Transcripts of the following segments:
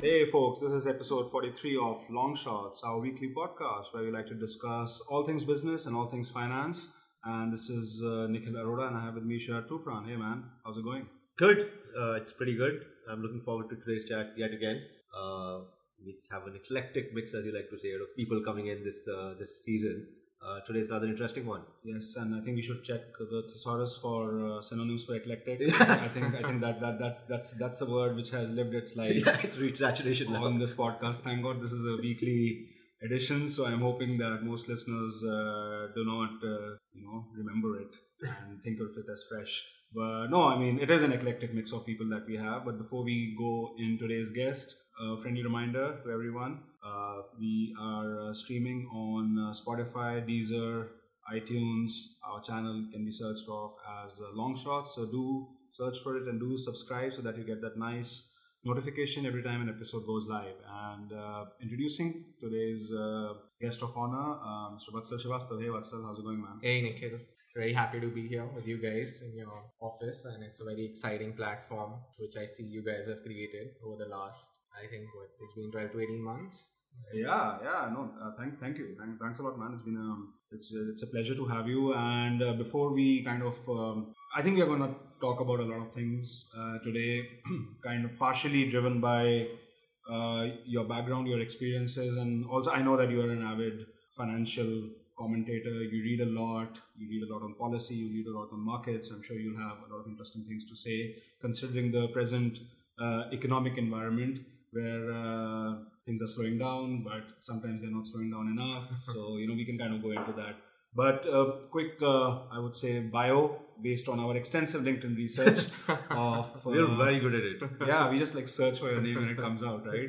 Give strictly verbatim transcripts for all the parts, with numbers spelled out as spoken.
Hey folks, this is episode forty-three of Long Shots, our weekly podcast where we like to discuss all things business and all things finance. And this is uh, Nikhil Arora and I have with me Shahar Tupran. Hey man, how's it going? Good. Uh, it's pretty good. I'm looking forward to today's chat yet again. Uh, we have an eclectic mix, as you like to say, of people coming in this uh, this season. Uh, today's another interesting one. Yes, and I think we should check the thesaurus for uh, synonyms for eclectic. I think I think that, that that's that's that's a word which has lived its life Yeah, it's reached saturation on now. this podcast. Thank God this is a weekly edition, so I'm hoping that most listeners uh, do not uh, you know remember it and think of it as fresh. But no, I mean it is an eclectic mix of people that we have. But before we go in today's guest, a friendly reminder to everyone: uh, we are uh, streaming on uh, Spotify, Deezer, iTunes. Our channel can be searched off as uh, Long Shots, so do search for it and do subscribe so that you get that nice notification every time an episode goes live. And uh, introducing today's uh, guest of honor, uh, Mister Vatsal Srivastav. Hey Vatsal, how's it going, man? Hey Nikhil, very happy to be here with you guys in your office, and it's a very exciting platform which I see you guys have created over the last, I think, what it's been twelve to eighteen months. Yeah, yeah, no, uh, thank, thank you, thank, thanks a lot, man. It's been um, it's uh, it's a pleasure to have you. And uh, before we kind of, um, I think we are going to talk about a lot of things uh, today, kind of partially driven by uh, your background, your experiences, and also I know that you are an avid financial commentator. You read a lot. You read a lot on policy. You read a lot on markets. I'm sure you'll have a lot of interesting things to say, considering the present uh, economic environment where uh, things are slowing down, but sometimes they're not slowing down enough. So, you know, we can kind of go into that. But uh, quick, uh, I would say, bio based on our extensive LinkedIn research. of, uh, We're very good at it. yeah, we just like search for your name when it comes out, right?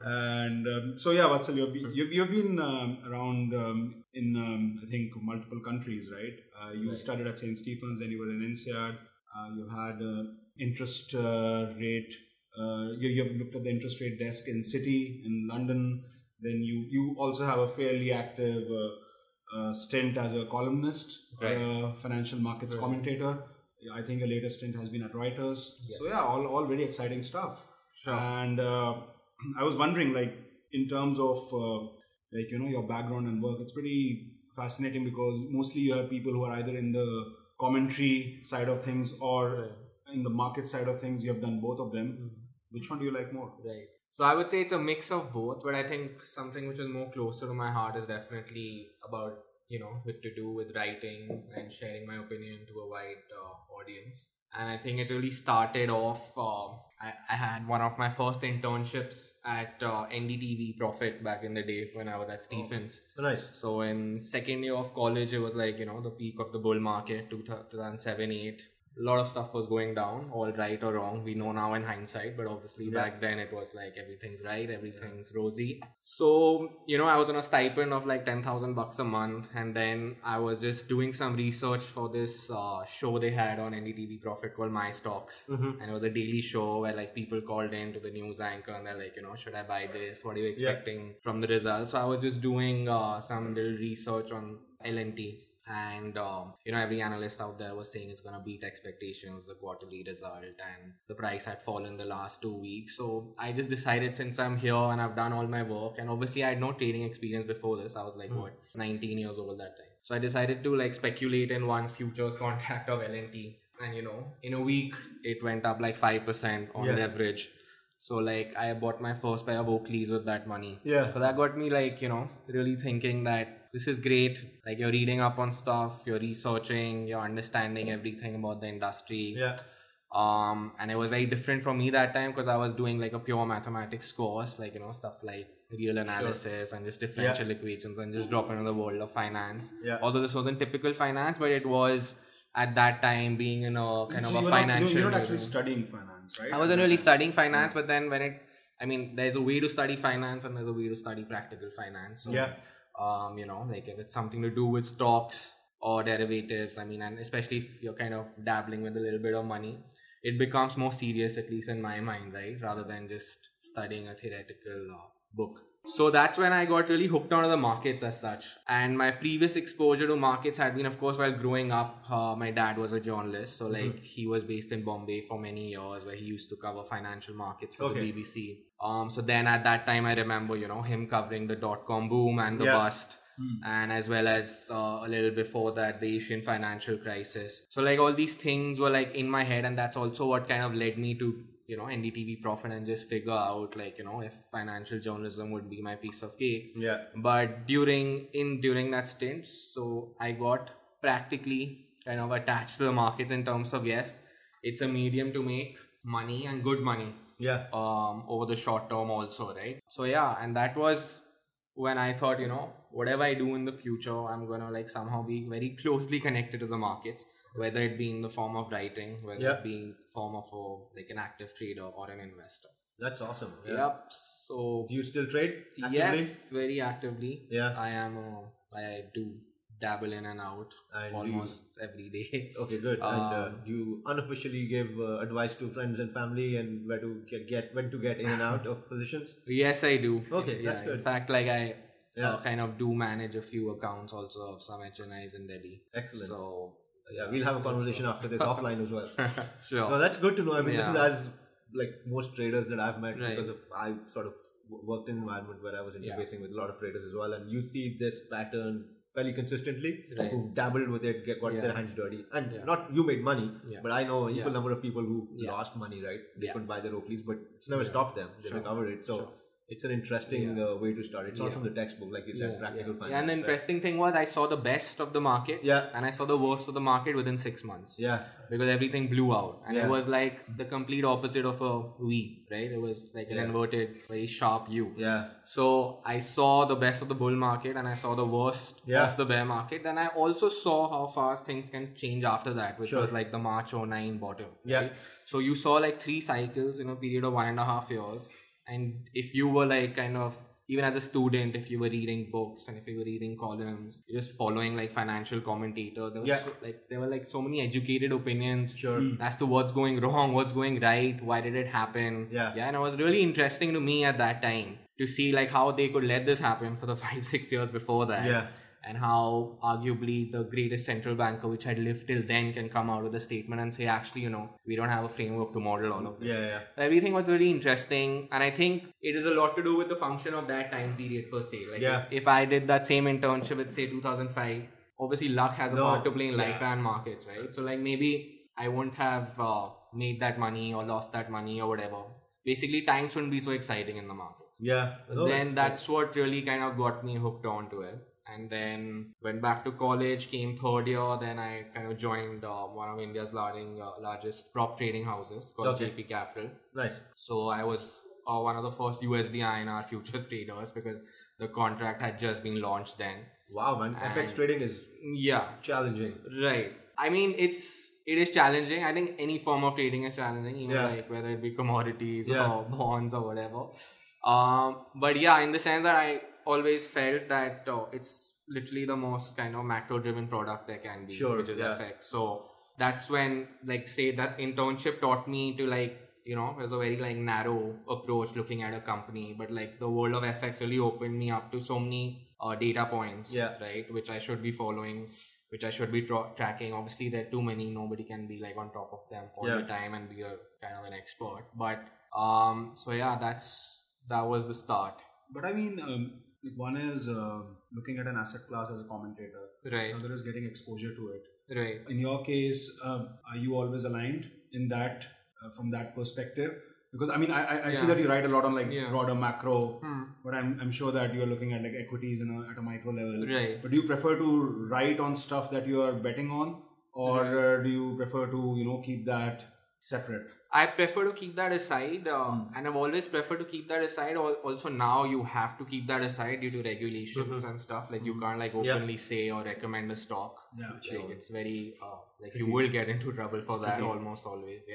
And um, so, yeah, Vatsal, you've been, you've, you've been um, around um, in, um, I think, multiple countries, right? Uh, you Right. started at Saint Stephens, then you were in INSEAD. Uh, you had uh, interest uh, rate. Uh, you, you have looked at the interest rate desk in Citi, in London. Then you, you also have a fairly active uh, uh, stint as a columnist, Right. uh, financial markets Right. commentator. I think your latest stint has been at Reuters. Yes. So yeah, all, all very exciting stuff. Sure. And uh, I was wondering, like, in terms of uh, like you know your background and work, it's pretty fascinating because mostly you have people who are either in the commentary side of things or Right. in the market side of things. You have done both of them. Mhm. Which one do you like more? Right. So I would say it's a mix of both, but I think something which is more closer to my heart is definitely about, you know, with to do with writing and sharing my opinion to a wide uh, audience. And I think it really started off, uh, I, I had one of my first internships at uh, N D T V Profit back in the day when I was at Stephens. So nice. So in second year of college, it was like, you know, the peak of the bull market, two thousand seven, eight. A lot of stuff was going down, all right or wrong. We know now in hindsight, but obviously Yeah. back then it was like everything's right, everything's rosy. So, you know, I was on a stipend of like ten thousand bucks a month, and then I was just doing some research for this uh, show they had on N D T V Profit called My Stocks. Mhm. And it was a daily show where like people called in to the news anchor and they're like, you know, should I buy this? What are you expecting from the results? So I was just doing uh, some little research on L and T. And um, you know, every analyst out there was saying it's gonna beat expectations, the quarterly result, and the price had fallen the last two weeks. So I just decided, since I'm here and I've done all my work, and obviously I had no trading experience before this. I was like Mm. what, nineteen years old that time. So I decided to like speculate in one futures contract of L and T, and you know, in a week it went up like five percent on Yeah. leverage. So like I bought my first pair of Oakleys with that money. Yeah. So that got me like, you know, really thinking that this is great. Like you're reading up on stuff, you're researching, you're understanding everything about the industry. Yeah. Um, and it was very different from me that time because I was doing like a pure mathematics course, like, you know, stuff like real analysis and just differential equations and just drop into the world of finance. Yeah. Although this wasn't typical finance, but it was at that time being in a kind So of you a were not- financial. you- You're not actually medium. studying finance, right? I wasn't really studying finance, but then when it, I mean, there's a way to study finance and there's a way to study practical finance. So, Yeah. um, you know, like if it's something to do with stocks or derivatives, I mean, and especially if you're kind of dabbling with a little bit of money, it becomes more serious, at least in my mind, right? Rather than just studying a theoretical uh, book. So that's when I got really hooked onto the markets as such. And my previous exposure to markets had been, of course, while growing up, uh, my dad was a journalist. So like mm-hmm. he was based in Bombay for many years, where he used to cover financial markets for okay. the B B C. Um, so then at that time, I remember, you know, him covering the dot-com boom and the yeah. bust. Mm. And as well as uh, a little before that, the Asian financial crisis. So like all these things were like in my head, and that's also what kind of led me to, you know, N D T V Profit and just figure out like, you know, if financial journalism would be my piece of cake. Yeah. But during in during that stint, so I got practically kind of attached to the markets in terms of, yes, it's a medium to make money and good money. Yeah. Um, over the short term also, right? So yeah, and that was when I thought, you know, whatever I do in the future, I'm gonna like somehow be very closely connected to the markets, whether it be in the form of writing, whether yep. it be in form of a, like an active trader or an investor. That's awesome. Yeah. Yep. So do you still trade actively? Yes, very actively. Yeah. I am. A, I do dabble in and out and almost you, every day. Okay, good. Um, and uh, do you unofficially give uh, advice to friends and family and where to get, get when to get in and out of positions? Yes, I do. Okay, yeah, that's good. In fact, like I. Yeah. Uh, kind of do manage a few accounts also of some H N Is in Delhi. Excellent. So yeah, we'll have a conversation so. after this offline as well. Sure. No, that's good to know. I mean, yeah. this is as like most traders that I've met right. because of I sort of worked in an environment where I was interfacing yeah. with a lot of traders as well, and you see this pattern fairly consistently. Right. Who've dabbled with it, get got yeah. their hands dirty, and yeah. not you made money, yeah. but I know an equal yeah. number of people who yeah. lost money. Right, they yeah. couldn't buy their Oakleys, but it's never yeah. stopped them. They sure. recovered it. So. Sure. It's an interesting yeah. uh, way to start. It's not yeah. from the textbook, like you said, yeah, practical yeah. finance. Yeah, and the interesting right? thing was I saw the best of the market yeah. and I saw the worst of the market within six months. Yeah. Because everything blew out. And yeah. it was like the complete opposite of a V, right? It was like an yeah. inverted, very sharp U. Yeah. So I saw the best of the bull market and I saw the worst yeah. of the bear market. And I also saw how fast things can change after that, which sure. was like the March oh nine bottom. Yeah. Right? So you saw like three cycles in a period of one and a half years. And if you were like kind of, even as a student, if you were reading books and if you were reading columns, you're just following like financial commentators. There was yeah. so, like there were like so many educated opinions sure. as to what's going wrong, what's going right, why did it happen. Yeah. Yeah. And it was really interesting to me at that time to see like how they could let this happen for the five, six years before that. Yeah. And how arguably the greatest central banker which had lived till then can come out with a statement and say, actually, you know, we don't have a framework to model all of this. Yeah, yeah. Everything was really interesting. And I think it is a lot to do with the function of that time period per se. Like yeah. if, if I did that same internship with say two thousand five, obviously luck has a no. part to play in yeah. life and markets, right? So like maybe I wouldn't have uh, made that money or lost that money or whatever. Basically, times wouldn't be so exciting in the markets. Yeah. But no, then that's, that's what really kind of got me hooked onto it. And then went back to college, came third year, then I kind of joined uh, one of India's larging, uh, largest prop trading houses called okay. J P Capital. Nice. So I was uh, one of the first U S D I N R futures traders because the contract had just been launched then. Wow, man. And F X trading is yeah challenging. Right. I mean, it's it is challenging. I think any form of trading is challenging, even yeah. like whether it be commodities yeah. or bonds or whatever. Um, but yeah, in the sense that I always felt that uh, it's literally the most kind of macro driven product there can be, sure, which is yeah. F X. So that's when like say that internship taught me to like, you know, there's a very like narrow approach looking at a company, but like the world of F X really opened me up to so many uh, data points, yeah. right, which I should be following, which I should be tra- tracking. Obviously there are too many, nobody can be like on top of them all yeah. the time and be a kind of an expert, but um so yeah, that's that was the start. But I mean, um, like one is uh, looking at an asset class as a commentator. Right. Another is getting exposure to it. Right. In your case, uh, are you always aligned in that uh, from that perspective? Because I mean, I, I, I yeah. see that you write a lot on like yeah. broader macro, hmm. but I'm I'm sure that you're looking at like equities in a, at a micro level. Right. But do you prefer to write on stuff that you are betting on, or right. uh, do you prefer to you know keep that separate? I prefer to keep that aside, uh, mm. and I've always preferred to keep that aside. Also, now you have to keep that aside due to regulations mm-hmm. and stuff. Like you can't like openly yeah. say or recommend a stock. Yeah, Like sure. it's very uh, like you will get into trouble for that almost always. Yeah.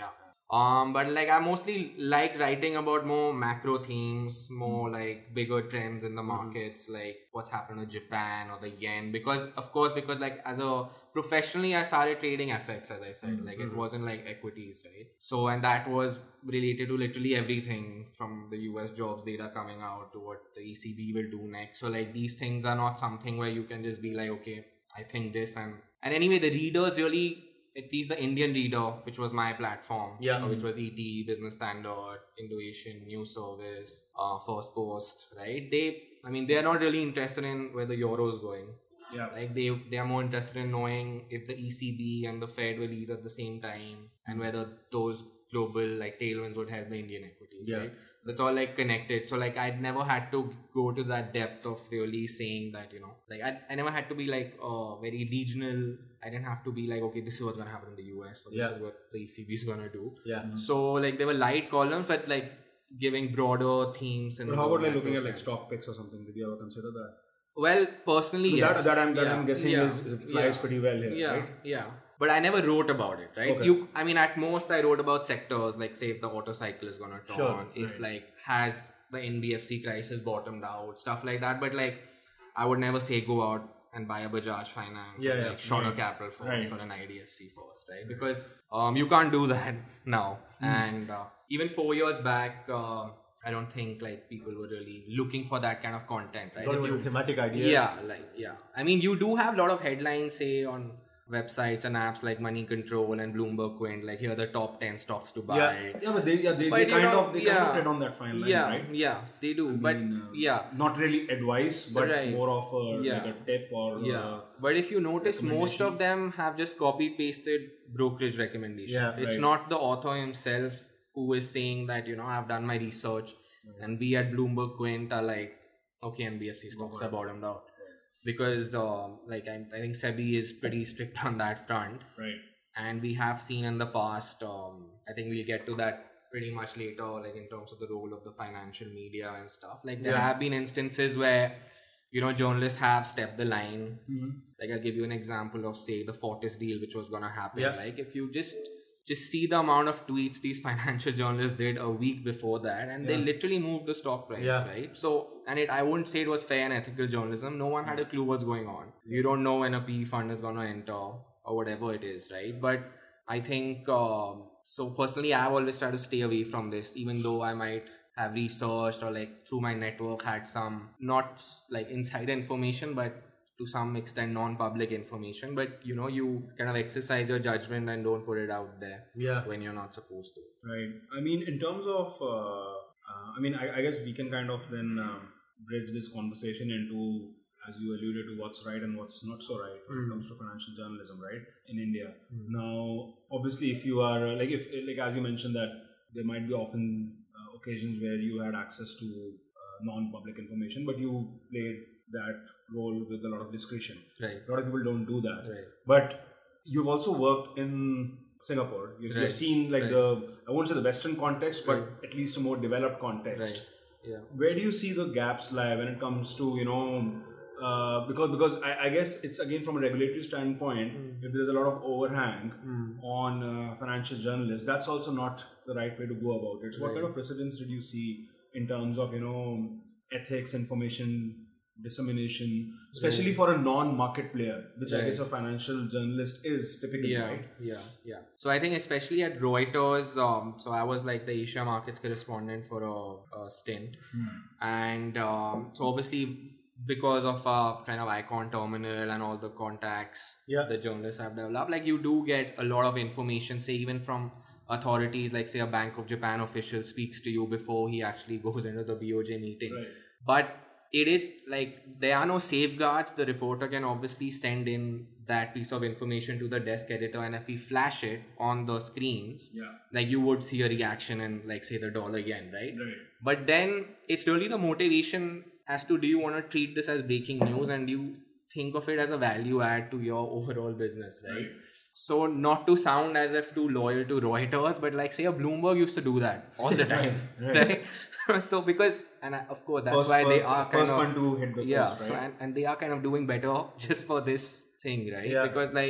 Um, but like I mostly like writing about more macro themes, more like bigger trends in the markets, mm-hmm. like what's happened to Japan or the yen. Because of course, because like as a professionally, I started trading F X, as I said. Mm-hmm. Like it wasn't like equities, right? So and that was related to literally everything from the U S jobs data coming out to what the E C B will do next. So like these things are not something where you can just be like, okay, I think this and and anyway, the readers really. At least the Indian reader, which was my platform, yeah. uh, which was E T, Business Standard, Indo-Asian, News Service, uh, First Post, right? They, I mean, they are not really interested in where the euro is going. Yeah. Like they, they are more interested in knowing if the E C B and the Fed will ease at the same time and whether those global like tailwinds would help the Indian equities, yeah. right? That's all like connected. So like I'd never had to go to that depth of really saying that, you know, like I, I never had to be like uh, very regional. I didn't have to be like, okay, this is what's going to happen in the U S. So this yeah. is what the E C B is going to do. Yeah. Mm-hmm. So like there were light columns, but like giving broader themes. And but how about like looking at like stock picks or something? Did you ever consider that? Well, personally, that, yes. That I'm, that yeah. I'm guessing yeah. is, flies yeah. pretty well here, yeah. right? Yeah. But I never wrote about it, right? Okay. You, I mean, at most I wrote about sectors, like say if the auto cycle is gonna turn, sure. if right. like has the N B F C crisis bottomed out, stuff like that. But like, I would never say go out and buy a Bajaj Finance yeah, or yeah. like Shorter right. Capital first right. or an I D F C first, right? Because um, you can't do that now. Mm. And uh, even four years back, uh, I don't think like people were really looking for that kind of content, right? If you, thematic ideas. Yeah, like yeah. I mean, you do have a lot of headlines, say on websites and apps like Money Control and Bloomberg Quint, like here are the top ten stocks to buy. Yeah, yeah, but they, yeah, they, but they kind know, of they yeah, kind of tread on that fine line, yeah, right? Yeah, they do. I but mean, uh, yeah, not really advice, but right. more of a yeah. like a tip or yeah. Uh, but if you notice, most of them have just copy pasted brokerage recommendation. Yeah, it's right. not the author himself who is saying that, you know, I've done my research, right. and we at Bloomberg Quint are like, okay, N B F C stocks are bottomed out. Because um, like I, I think SEBI is pretty strict on that front, right? And we have seen in the past. Um, I think we'll get to that pretty much later, like in terms of the role of the financial media and stuff. Like there yeah. have been instances where, you know, journalists have stepped the line. Mm-hmm. Like I'll give you an example of say the Fortis deal, which was gonna happen. Yeah. Like if you just just see the amount of tweets these financial journalists did a week before that, and yeah. they literally moved the stock price, yeah. right? So, and it, I wouldn't say it was fair and ethical journalism. No one had a clue what's going on. You don't know when a P E fund is going to enter or whatever it is, right? But I think, um, so personally, I've always tried to stay away from this, even though I might have researched or like through my network had some, not like insider information, but to some extent non-public information, but you know, you kind of exercise your judgment and don't put it out there yeah. when you're not supposed to. Right. I mean, in terms of, uh, uh, I mean, I, I guess we can kind of then um, bridge this conversation into, as you alluded to, what's right and what's not so right when mm. it comes to financial journalism, right, in India. Mm. Now, obviously, if you are, like, if like as you mentioned that there might be often uh, occasions where you had access to uh, non-public information, but you played that role with a lot of discretion. Right. A lot of people don't do that. Right. But you've also worked in Singapore. You've, right. you've seen like right. the, I won't say the Western context, but right. at least a more developed context. Right. Yeah. Where do you see the gaps lie when it comes to, you know, uh, because because I, I guess it's again from a regulatory standpoint, mm. if there's a lot of overhang mm. on uh, financial journalists, that's also not the right way to go about it. So right. what kind of precedents did you see in terms of, you know, ethics, information dissemination, especially right. for a non-market player, which right. I guess a financial journalist is typically, yeah, right? Yeah, yeah. So I think especially at Reuters, um, so I was like the Asia markets correspondent for a, a stint. Hmm. And um, so obviously because of our kind of icon terminal and all the contacts yeah. the journalists have developed, like you do get a lot of information, say even from authorities, like say a Bank of Japan official speaks to you before he actually goes into the B O J meeting. Right. But it is like there are no safeguards. The reporter can obviously send in that piece of information to the desk editor, and if we flash it on the screens, yeah. like you would see a reaction in like say the dollar yen, right? Right. But then it's really the motivation as to do you want to treat this as breaking news and do you think of it as a value add to your overall business, right? right. So not to sound as if too loyal to Reuters, but like say a Bloomberg used to do that all the time, right? right? So because, and of course that's first, why first, they are kind first of, one to hit the yeah, post, right? so and, and they are kind of doing better just for this thing, right? Yeah. Because like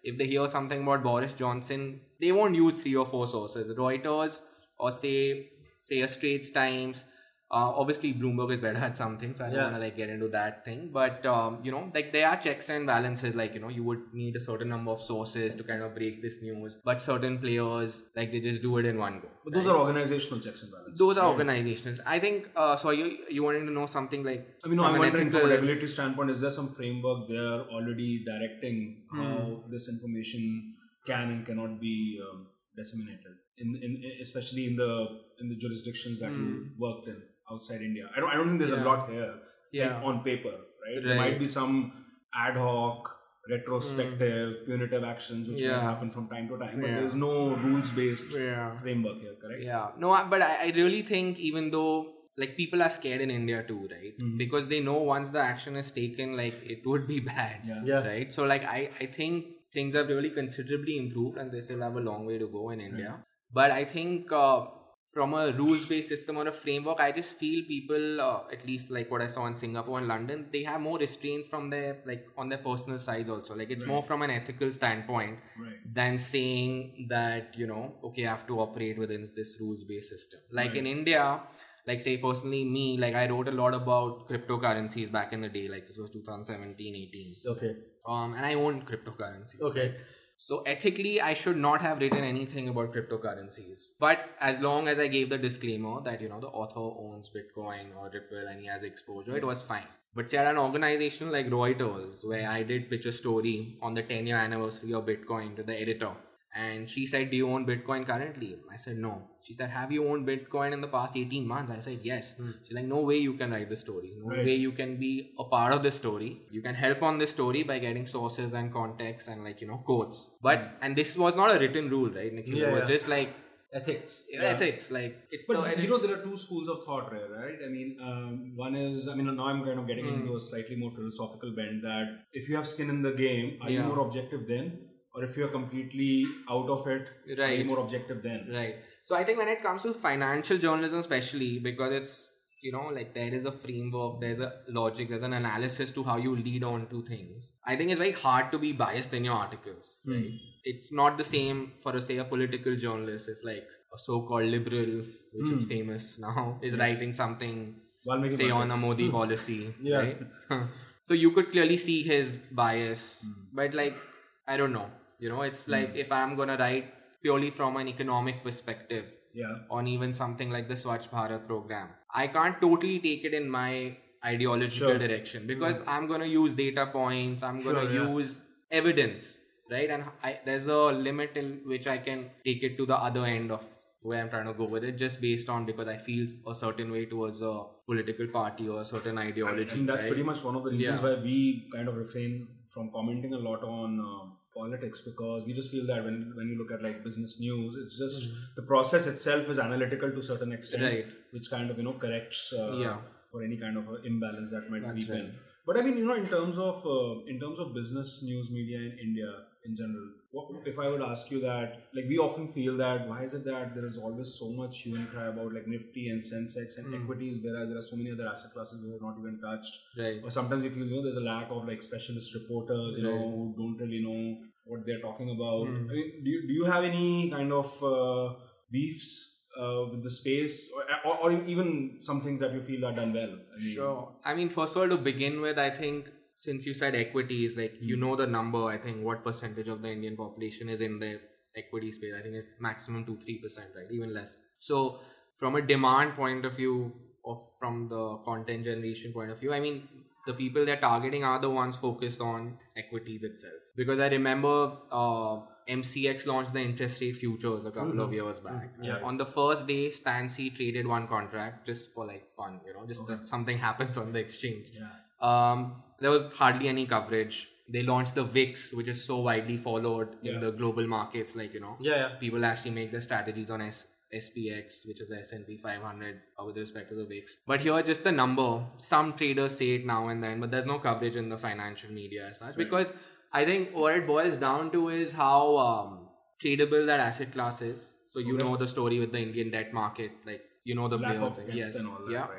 if they hear something about Boris Johnson, they won't use three or four sources. Reuters or say say a Straits Times. Uh, obviously, Bloomberg is better at something, so I don't Yeah. want to like get into that thing. But um, you know, like there are checks and balances. Like you know, you would need a certain number of sources to kind of break this news. But certain players, like they just do it in one go. But those are organizational checks and balances. Those are right? organizational. I think. Uh, so you you wanting to know something like? I mean, no, from I'm an wondering from a ethical- regulatory standpoint, is there some framework there already directing Hmm. how this information can and cannot be um, disseminated, in, in especially in the in the jurisdictions that you worked in outside India? I don't I don't think there's Hmm. Yeah. a lot here, Yeah. like on paper, right? There Right. might be some ad hoc, retrospective, punitive actions which Hmm. Yeah. might happen from time to time, but Yeah. there's no rules based Yeah. framework here, correct? Yeah. No, I- but I, I really think even though like people are scared in India too, right? Mhm. Because they know once the action is taken, like it would be bad. Yeah. Yeah. Right. So like I, I think things have really considerably improved and they still have a long way to go in India. But I think uh, from a rules-based system or a framework, I just feel people, uh, at least like what I saw in Singapore and London, they have more restraint from their like on their personal sides also. Like it's Right. more from an ethical standpoint Right. than saying that, you know, okay, I have to operate within this rules-based system. Like Right. in India, like say personally me, like I wrote a lot about cryptocurrencies back in the day, like this was two thousand seventeen, eighteen. Okay. Um, and I owned cryptocurrencies. Okay. So ethically, I should not have written anything about cryptocurrencies. But as long as I gave the disclaimer that, you know, the author owns Bitcoin or Ripple and he has exposure, it was fine. But say at an organization like Reuters, where I did pitch a story on the ten year anniversary of Bitcoin to the editor. And she said, do you own Bitcoin currently? I said, no. She said, have you owned Bitcoin in the past eighteen months? I said, yes. She's like, no way you can write the story. No Right. way you can be a part of the story. You can help on this story by getting sources and context and like, you know, quotes. But, and this was not a written rule, right, Nikhil? Yeah, it was yeah. just like Ethics. ethics. Like, it's But the you know, there are two schools of thought, right? right? I mean, um, one is, I mean, now I'm kind of getting Hmm. into a slightly more philosophical bend that if you have skin in the game, are you Yeah. more objective then? Or if you're completely out of it, are you Right. more objective then? Right. So I think when it comes to financial journalism, especially because it's, you know, like there is a framework, there's a logic, there's an analysis to how you lead on to things. I think it's very hard to be biased in your articles, Hmm. right? It's not the same for, a, say, a political journalist if like a so-called liberal, which is famous now, is writing something, Valmiki say, on Pandit. a Modi policy, Yeah. right? So you could clearly see his bias, but like, I don't know. You know, it's like if I'm going to write purely from an economic perspective Yeah. on even something like the Swachh Bharat program, I can't totally take it in my ideological Sure. direction because I'm going to use data points, I'm going to Sure, yeah. use evidence, right? And I, there's a limit in which I can take it to the other end of where I'm trying to go with it, just based on because I feel a certain way towards a political party or a certain ideology. And that's right? pretty much one of the reasons Yeah. why we kind of refrain from commenting a lot on uh, politics, because we just feel that when when you look at like business news, it's just the process itself is analytical to a certain extent, Right. which kind of, you know, corrects uh, Yeah. for any kind of a imbalance that might That's creep in. right. But I mean, you know, in terms of uh, in terms of business news media in India in general, what, if I would ask you that, like we often feel that why is it that there is always so much hue and cry about like Nifty and Sensex and Mm. equities, whereas there are so many other asset classes that are not even touched. Right. Or sometimes we feel, you know, there's a lack of like specialist reporters, you know, Right. who don't really know what they're talking about. Mm. I mean, do you, do you have any kind of uh, beefs uh, with the space, or, or, or even some things that you feel are done well? I mean, Sure. I mean, first of all, to begin with, I think since you said equities, like you know the number, I think what percentage of the Indian population is in the equity space. I think it's maximum two to three percent, right? Even less. So from a demand point of view, of from the content generation point of view, I mean, the people they're targeting are the ones focused on equities itself. Because I remember uh, M C X launched the interest rate futures a couple of years back. Yeah. On the first day, Stancy traded one contract just for like fun, you know, just that something happens on the exchange. Yeah. Um, there was hardly any coverage. They launched the V I X, which is so widely followed Yeah. in the global markets. Like, you know, Yeah, yeah. people actually make their strategies on S- SPX, which is the S and P five hundred uh, with respect to the V I X. But here, just the number. Some traders say it now and then, but there's no coverage in the financial media as such. Right. Because I think what it boils down to is how um, tradable that asset class is. So you Okay. know the story with the Indian debt market, like you know the Lack players. of depth Yes, and all that, yeah. right?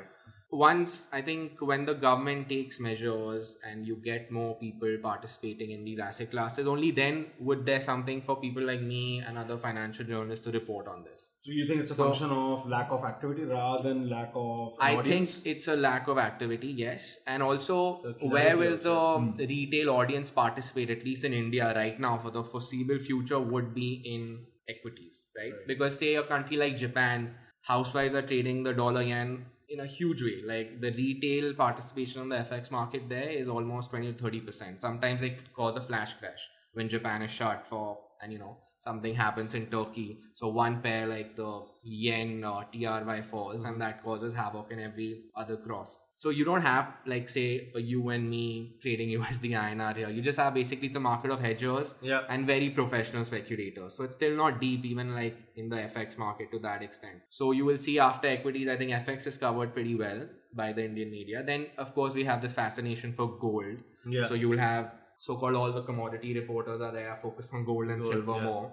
once I think when the government takes measures and you get more people participating in these asset classes, only then would there something for people like me and other financial journalists to report on this. So you think it's a So- function of lack of activity rather than lack of an I audience? think it's a lack of activity, yes. And also, Circularity where will also. the retail audience participate, at least in India right now, for the foreseeable future, would be in equities, right? Right. Because, say, a country like Japan, housewives are trading the dollar yen in a huge way. Like, the retail participation on the F X market there is almost twenty to thirty percent. Sometimes it could cause a flash crash when Japan is shut for, and you know, something happens in Turkey. So one pair like the yen or T R Y falls and that causes havoc in every other cross. So you don't have like say a you and me trading U S D I N R here. You just have basically it's a market of hedgers Yeah. and very professional speculators. So it's still not deep even like in the F X market to that extent. So you will see after equities, I think F X is covered pretty well by the Indian media. Then of course we have this fascination for gold. Yeah. So you will have so-called all the commodity reporters are there focused on gold and Gold, silver yeah. more.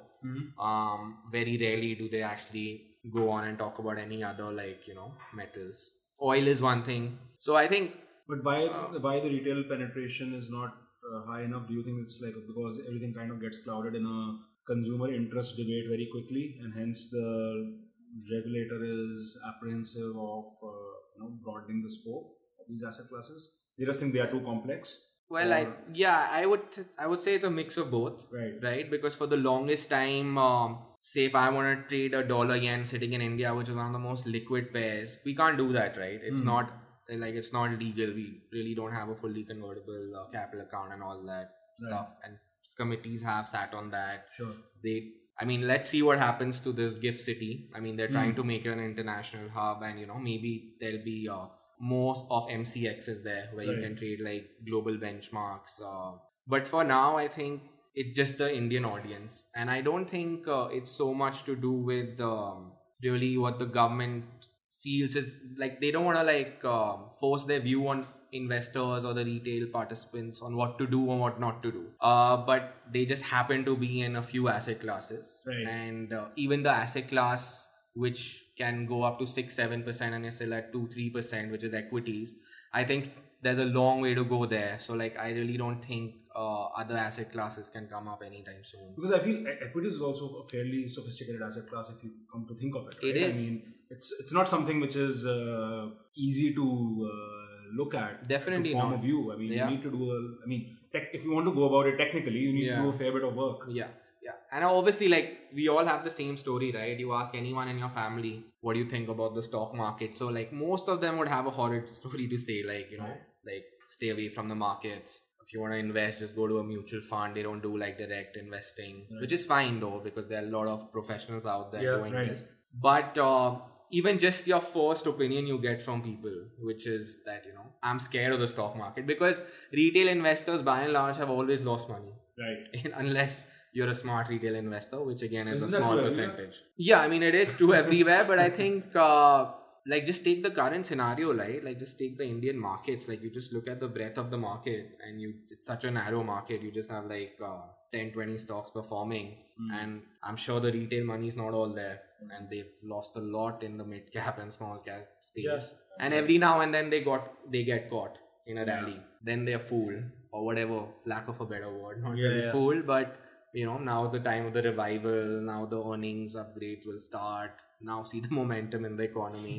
Um, very rarely do they actually go on and talk about any other like, you know, metals. Oil is one thing. So I think But why why the retail penetration is not uh, high enough? Do you think it's like because everything kind of gets clouded in a consumer interest debate very quickly, and hence the regulator is apprehensive of uh, you know broadening the scope of these asset classes? They just think they are too complex. well, I or- yeah, I would I would say it's a mix of both, Right. right? Because for the longest time, um, say if I want to trade a dollar yen sitting in India, which is one of the most liquid pairs, we can't do that, right? It's Hmm. not like it's not legal. We really don't have a fully convertible uh, capital account and all that Right. stuff. And committees have sat on that. Sure. They, I mean, let's see what happens to this gift city. I mean, they're trying Hmm. to make it an international hub, and you know, maybe there'll be uh, more of M C Xs there where you Right. can trade like global benchmarks. Uh, but for now, I think it's just the Indian audience, and I don't think uh, it's so much to do with um, really what the government feels is like they don't want to like um, force their view on investors or the retail participants on what to do or what not to do. Uh, but they just happen to be in a few asset classes, Right. and uh, even the asset class which can go up to six, seven percent, and you're still at two, three percent, which is equities. I think there's a long way to go there. So, like, I really don't think uh, other asset classes can come up anytime soon. Because I feel e- equities is also a fairly sophisticated asset class if you come to think of it. It right? is. I mean, it's it's not something which is uh, easy to uh, look at. Definitely to form not. a view. I mean, Yeah. you need to do a. I mean, tech, if you want to go about it technically, you need Yeah. to do a fair bit of work. Yeah, yeah. And obviously, like, we all have the same story, right? You ask anyone in your family, what do you think about the stock market? So, like, most of them would have a horrid story to say, like, you know, like, stay away from the markets. If you want to invest, just go to a mutual fund. They don't do, like, direct investing, which is fine, though, because there are a lot of professionals out there Yeah, doing right. this. But uh, even just your first opinion you get from people, which is that, you know, I'm scared of the stock market, because retail investors, by and large, have always lost money. Right. Unless you're a smart retail investor, which again is Isn't a that small true everywhere? percentage. Yeah, I mean, it is true everywhere, but I think, uh, like, just take the current scenario, right? Like, just take the Indian markets. Like, you just look at the breadth of the market, and you it's such a narrow market. You just have like uh, ten, twenty stocks performing, and I'm sure the retail money is not all there, and they've lost a lot in the mid cap and small cap space. Yes. And every now and then they got they get caught in a rally. Then they're fooled, or whatever, lack of a better word, not Yeah, really yeah. fooled, but you know, now's the time of the revival. Now the earnings upgrades will start. Now see the momentum in the economy.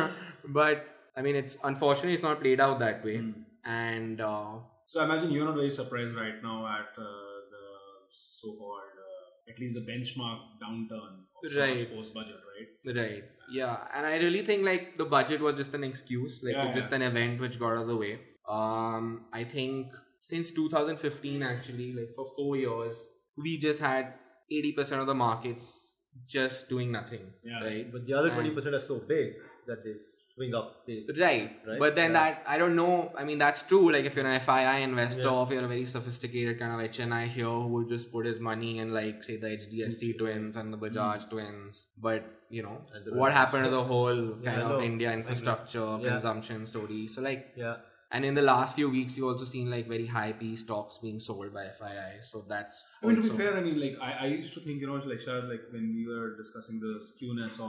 But I mean, it's unfortunately it's not played out that way. And uh, So I imagine you're not very surprised right now at uh, the so-called, uh, at least the benchmark downturn of Right. stocks post-budget, right? right, yeah, and I really think like the budget was just an excuse, like Yeah, it's just yeah. an event which got out of the way. Um, I think since two thousand fifteen, actually, like for four years, we just had eighty percent of the markets just doing nothing, Yeah. right? But the other And- twenty percent are so big that they swing up. They, Right. Right? But then Yeah. that, I don't know. I mean, that's true. Like, if you're an F I I investor, Yeah. or if you're a very sophisticated kind of H N I here who would just put his money in, like, say, the H D F C twins and the Bajaj twins. But, you know, And the what rest. happened to the whole kind Yeah, I of know. India I know. infrastructure, Yeah. consumption story? So, like, yeah. and in the last few weeks, you've also seen, like, very high P stocks being sold by F I I. So, that's. I mean, to be also- fair, I mean, like, I, I used to think, you know, like, Shahid, like, when we were discussing the skewness of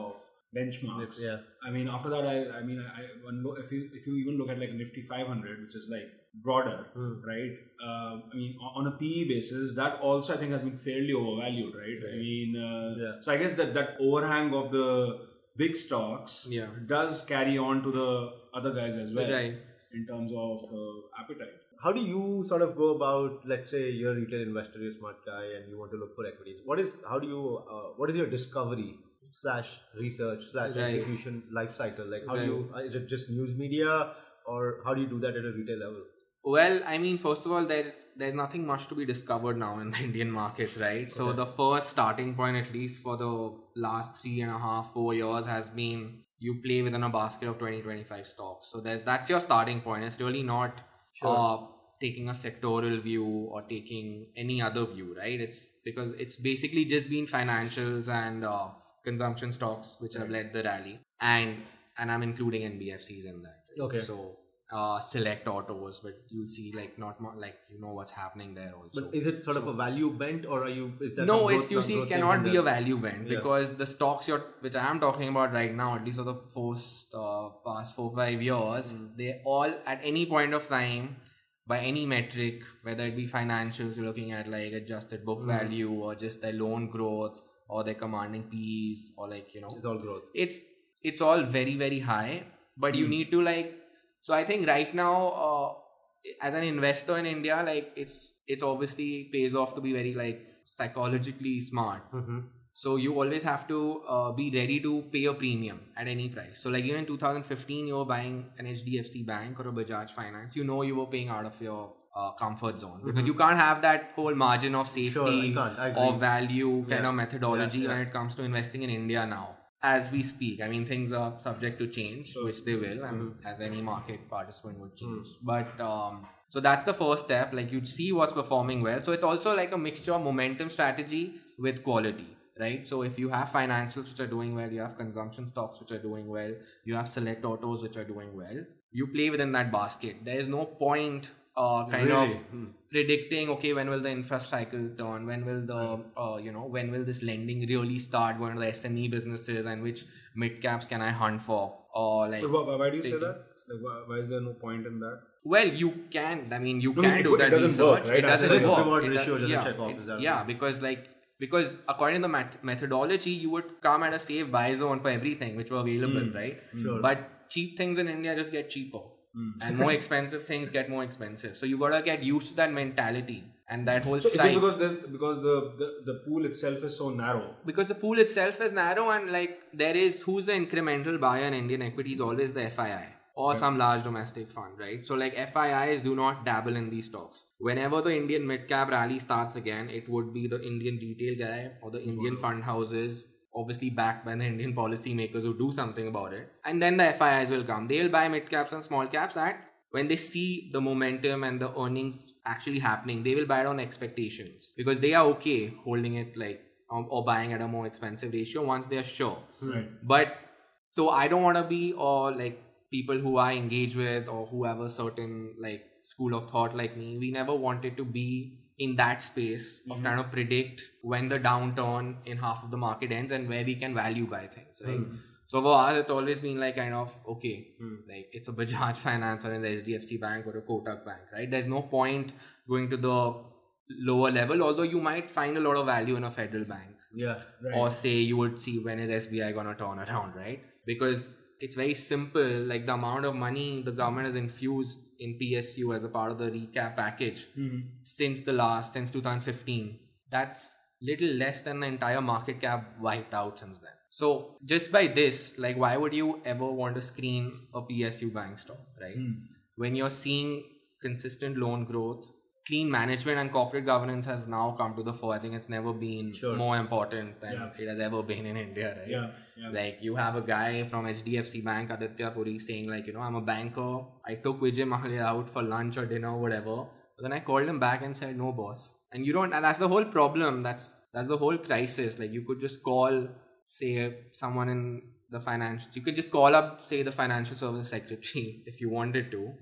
benchmarks. Yeah. I mean, after that, I, I mean, I, I one look, if you if you even look at like Nifty five hundred, which is like broader, Hmm. right? Uh, I mean, on on a P E basis, that also I think has been fairly overvalued, right? I Right. mean, uh, Yeah. so I guess that that overhang of the big stocks Yeah. does carry on to the other guys as well Right. in terms of uh, appetite. How do you sort of go about, let's say you're a retail investor, you're a smart guy, and you want to look for equities? What is, how do you, uh, what is your discovery slash research slash Right. execution life cycle? Like, how Right. do you, uh, is it just news media, or how do you do that at a retail level? Well, I mean, first of all, there there's nothing much to be discovered now in the Indian markets, right? So Okay. the first starting point, at least for the last three and a half, four years, has been you play within a basket of twenty, twenty-five stocks. So there's, that's your starting point. It's really not Sure. uh, taking a sectoral view or taking any other view, right? It's because it's basically just been financials and uh, consumption stocks which have led the rally, and and I'm including N B F Cs in that. Right? Okay. So uh, select autos, but you'll see like not more like you know what's happening there also. But is it sort of a value bent, or are you, is that No, some it's growth- you some see, it growth cannot things be in a there? value bend Yeah. because the stocks you're which I am talking about right now, at least for the post uh, past four five years, Mm. they all at any point of time, by any metric, whether it be financials, you're looking at like adjusted book Mm. value or just their loan growth or their commanding P Es or like you know, It's all growth. it's it's all very very high, but you Hmm. need to like. So I think right now, uh, as an investor in India, like it's it's obviously pays off to be very like psychologically smart. Mm-hmm. So you always have to uh, be ready to pay a premium at any price. So like even in two thousand fifteen, you were buying an H D F C Bank or a Bajaj Finance. You know you were paying out of your uh, comfort zone because you can't have that whole margin of safety Sure, you can't. I agree. or value kind Yeah. of methodology Yeah, yeah. when it comes to investing in India now. As we speak, I mean things are subject to change, Sure. which they will, and Mm-hmm. as any market participant would change. Mm. But um, so that's the first step. Like you'd see what's performing well. So it's also like a mixture of momentum strategy with quality, right? So if you have financials which are doing well, you have consumption stocks which are doing well, you have select autos which are doing well, you play within that basket. There is no point uh, kind Really? of Hmm. predicting, okay, when will the infrastructure turn? When will the, uh, you know, when will this lending really start going to the S M E businesses and which mid caps can I hunt for? Or like, But why, why do you say taking- that? Like, why, why is there no point in that? well, you can. I mean, you No, can it- do it that doesn't research. work, right? It doesn't Risk work. reward It ratio does- doesn't yeah, check off, it- is that yeah, right? because like because according to the mat- methodology, you would come at a safe buy zone for everything which were available, Mm. right? Sure. But cheap things in India just get cheaper, and more expensive things get more expensive. So you gotta get used to that mentality and that whole So is it side. because there's, because the, the the pool itself is so narrow? Because the pool itself is narrow and like there is who's the incremental buyer in Indian equities, always the F I I or some large domestic fund, right? So like F I Is do not dabble in these stocks. Whenever the Indian mid cap rally starts again, it would be the Indian retail guy or the Indian fund houses, obviously backed by the Indian policymakers who do something about it. And then the F I Is will come. They'll buy mid caps and small caps at when they see the momentum and the earnings actually happening, they will buy it on expectations because they are okay holding it like or, or buying at a more expensive ratio once they are sure. Right. But so I don't want to be or like people who I engage with or who have a certain like school of thought like me. We never wanted to be in that space of trying to predict when the downturn in half of the market ends and where we can value buy things, right? So for us, it's always been like kind of, okay, like it's a Bajaj Finance or an H D F C Bank or a Kotak Bank, right? There's no point going to the lower level, although you might find a lot of value in a federal bank. Yeah. Right. Or say you would see when is S B I gonna turn around, right? Because it's very simple, like the amount of money the government has infused in P S U as a part of the recap package since the last, since two thousand fifteen, that's little less than the entire market cap wiped out since then. So just by this, like why would you ever want to screen a P S U bank stock, right? When you're seeing consistent loan growth, clean management and corporate governance has now come to the fore. I think it's never been Sure. more important than Yeah. it has ever been in India, right? Yeah, yeah. Like you have a guy from H D F C Bank, Aditya Puri, saying like, you know, I'm a banker. I took Vijay Mahalia out for lunch or dinner or whatever. But then I called him back and said, no, boss. And you don't, and that's the whole problem. That's that's the whole crisis. Like you could just call, say, someone in the financial, you could just call up, say, the financial services secretary if you wanted to.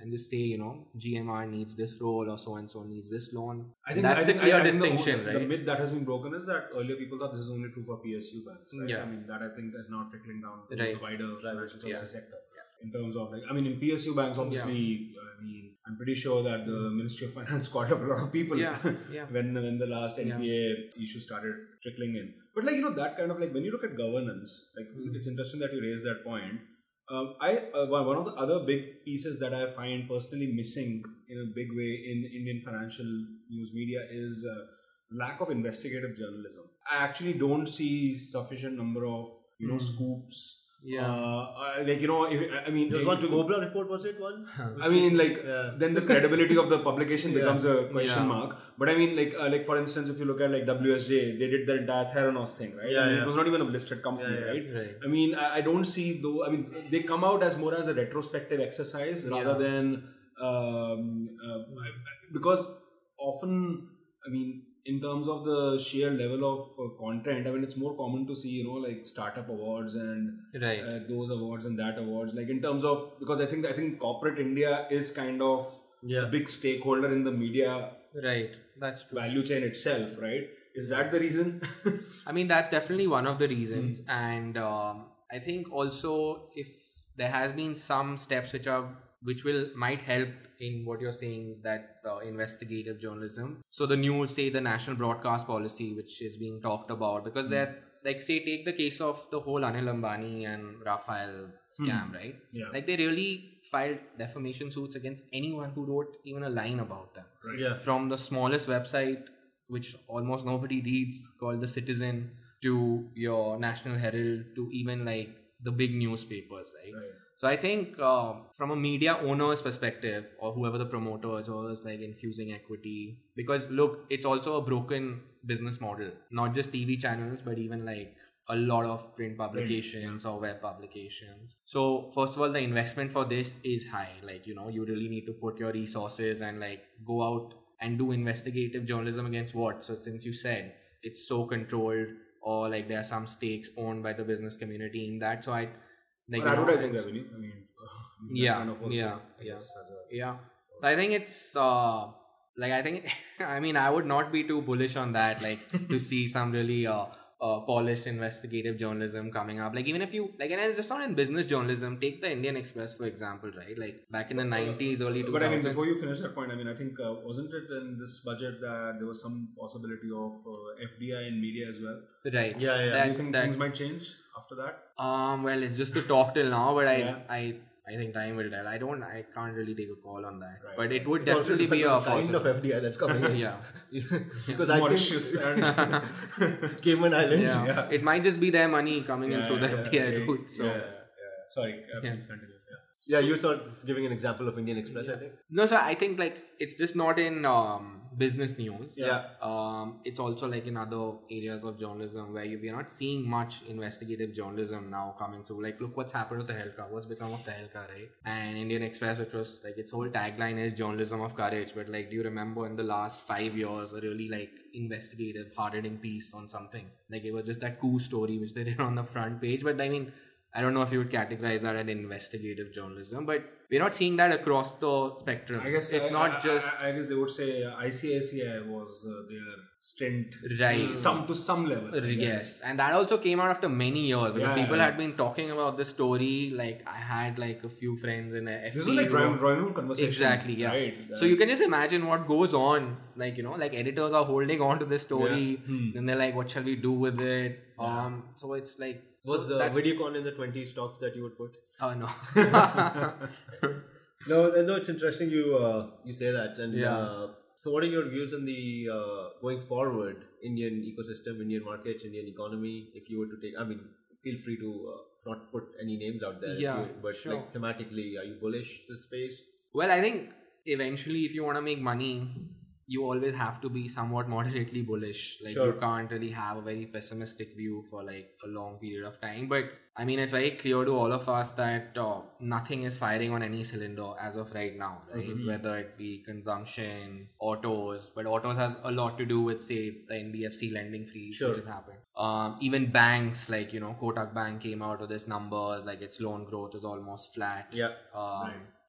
and just say, you know, G M R needs this role or so and so needs this loan. I think that's I think, the clear I, I think distinction, the, right? The myth that has been broken is that earlier people thought this is only true for P S U banks. Right? Yeah. I mean, that I think is now trickling down to Right. the wider financial services Yeah. sector. In terms of like, I mean, in P S U banks, obviously, I mean, I'm pretty sure that the Ministry of Finance called up a lot of people Yeah, yeah. when when the last N P A issue started trickling in. But like, you know, that kind of like, when you look at governance, like, Mm-hmm. it's interesting that you raised that point. Um, I uh, one of the other big pieces that I find personally missing in a big way in Indian financial news media is uh, lack of investigative journalism. I actually don't see sufficient number of, you know, scoops. Yeah. Uh, uh, like, you know, if, I mean, There was it- one to- Cobra report, was it one? I mean, like, Yeah. then the credibility of the publication Yeah. becomes a question Yeah. mark. But I mean, like, uh, like for instance, if you look at like W S J, they did the entire Theranos thing, right? Yeah, I mean, yeah. It was not even a listed company, Yeah, yeah. right? Right. I mean, I, I don't see though. I mean, they come out as more as a retrospective exercise rather Yeah. than um, uh, because often, I mean, in terms of the sheer level of uh, content, I mean, it's more common to see, you know, like startup awards and Right. uh, those awards and that awards. Like in terms of, because I think I think corporate India is kind of Yeah. a big stakeholder in the media Right. That's true. value chain itself, right? Is that the reason? I mean, that's definitely one of the reasons. And um, I think also if there has been some steps which are which will might help in what you're saying, that uh, investigative journalism. So the news, say the national broadcast policy, which is being talked about, because they're like, say, take the case of the whole Anil Ambani and Rafael scam, right? Yeah. Like they really filed defamation suits against anyone who wrote even a line about them. Right. Yeah. From the smallest website, which almost nobody reads, called The Citizen, to your National Herald, to even like the big newspapers, right? Right. So I think uh, from a media owner's perspective, or whoever the promoters or is like infusing equity, because look, it's also a broken business model, not just T V channels, but even like a lot of print publications or web publications. So first of all, the investment for this is high. Like, you know, you really need to put your resources and like go out and do investigative journalism against what? So since you said it's so controlled, or like there are some stakes owned by the business community in that. So I like Or you know, advertising it's- revenue. I mean, uh, that Yeah, kind of also, yeah, I yeah. guess, has a- Yeah. So I think it's uh like I think I mean I would not be too bullish on that, like to see some really uh, uh polished investigative journalism coming up. Like even if you like, and it's just not in business journalism, take the Indian Express for example, right? Like back in the nineties, early two But I mean, thousands. before you finish that point, I mean, I think uh, wasn't it in this budget that there was some possibility of uh, F D I in media as well? Right. Yeah, yeah. Do That, you think that, things might change after that? um well, it's just to talk till now, but I Yeah. I I think time will tell. I don't I can't really take a call on that. Right. But it would It also definitely be depends a on the kind of positive. F D I that's coming in. Yeah. Because I Mauritius think and Cayman Islands. Yeah. Yeah. It might just be their money coming in Yeah, through the yeah, F D I yeah, route. So yeah, yeah. Sorry, uh, Yeah. please continue. Yeah. Yeah, you were sort of giving an example of Indian Express, I think. no, so I think like it's just not in um, business news. Yeah. Um, it's also like in other areas of journalism where you, we are not seeing much investigative journalism now coming through. Like, look what's happened to Tehelka. What's become of Tehelka, right? And Indian Express, which was like its whole tagline is journalism of courage. But like, do you remember in the last five years a really like investigative, hard-hitting piece on something? Like it was just that coup story which they did on the front page. But I mean, I don't know if you would categorize that as investigative journalism, but we're not seeing that across the spectrum. I guess it's I, not I, just I, I guess they would say uh, I C I C I was uh, their stint, Right. Some to some level. I guess. yes, and that also came out after many years because Yeah, people yeah. had been talking about the story. Like I had like a few friends in a F P. This is like who Royal, were- Royal Room conversation. Exactly, yeah. Right. So you can just imagine what goes on. Like, you know, like editors are holding on to this story. Yeah. Hmm. Then they're like, what shall we do with it? Um. So it's like. Was so the that's- Videocon in the twenty stocks that you would put? Oh, no. No, no, it's interesting you uh, you say that. And Yeah. uh, so, what are your views on the uh, going forward Indian ecosystem, Indian markets, Indian economy? If you were to take, I mean, feel free to uh, not put any names out there. if Yeah, you, but sure. like thematically, are you bullish this space? Well, I think eventually, if you want to make money, you always have to be somewhat moderately bullish. Like Sure. you can't really have a very pessimistic view for like a long period of time. But I mean, it's very clear to all of us that uh, nothing is firing on any cylinder as of right now, right? Mm-hmm. Whether it be consumption, autos, but autos has a lot to do with, say, the N B F C lending freeze, Sure. which has happened. Um, even banks, like, you know, Kotak Bank came out with this numbers, like its loan growth is almost flat. Yeah. Um, Right.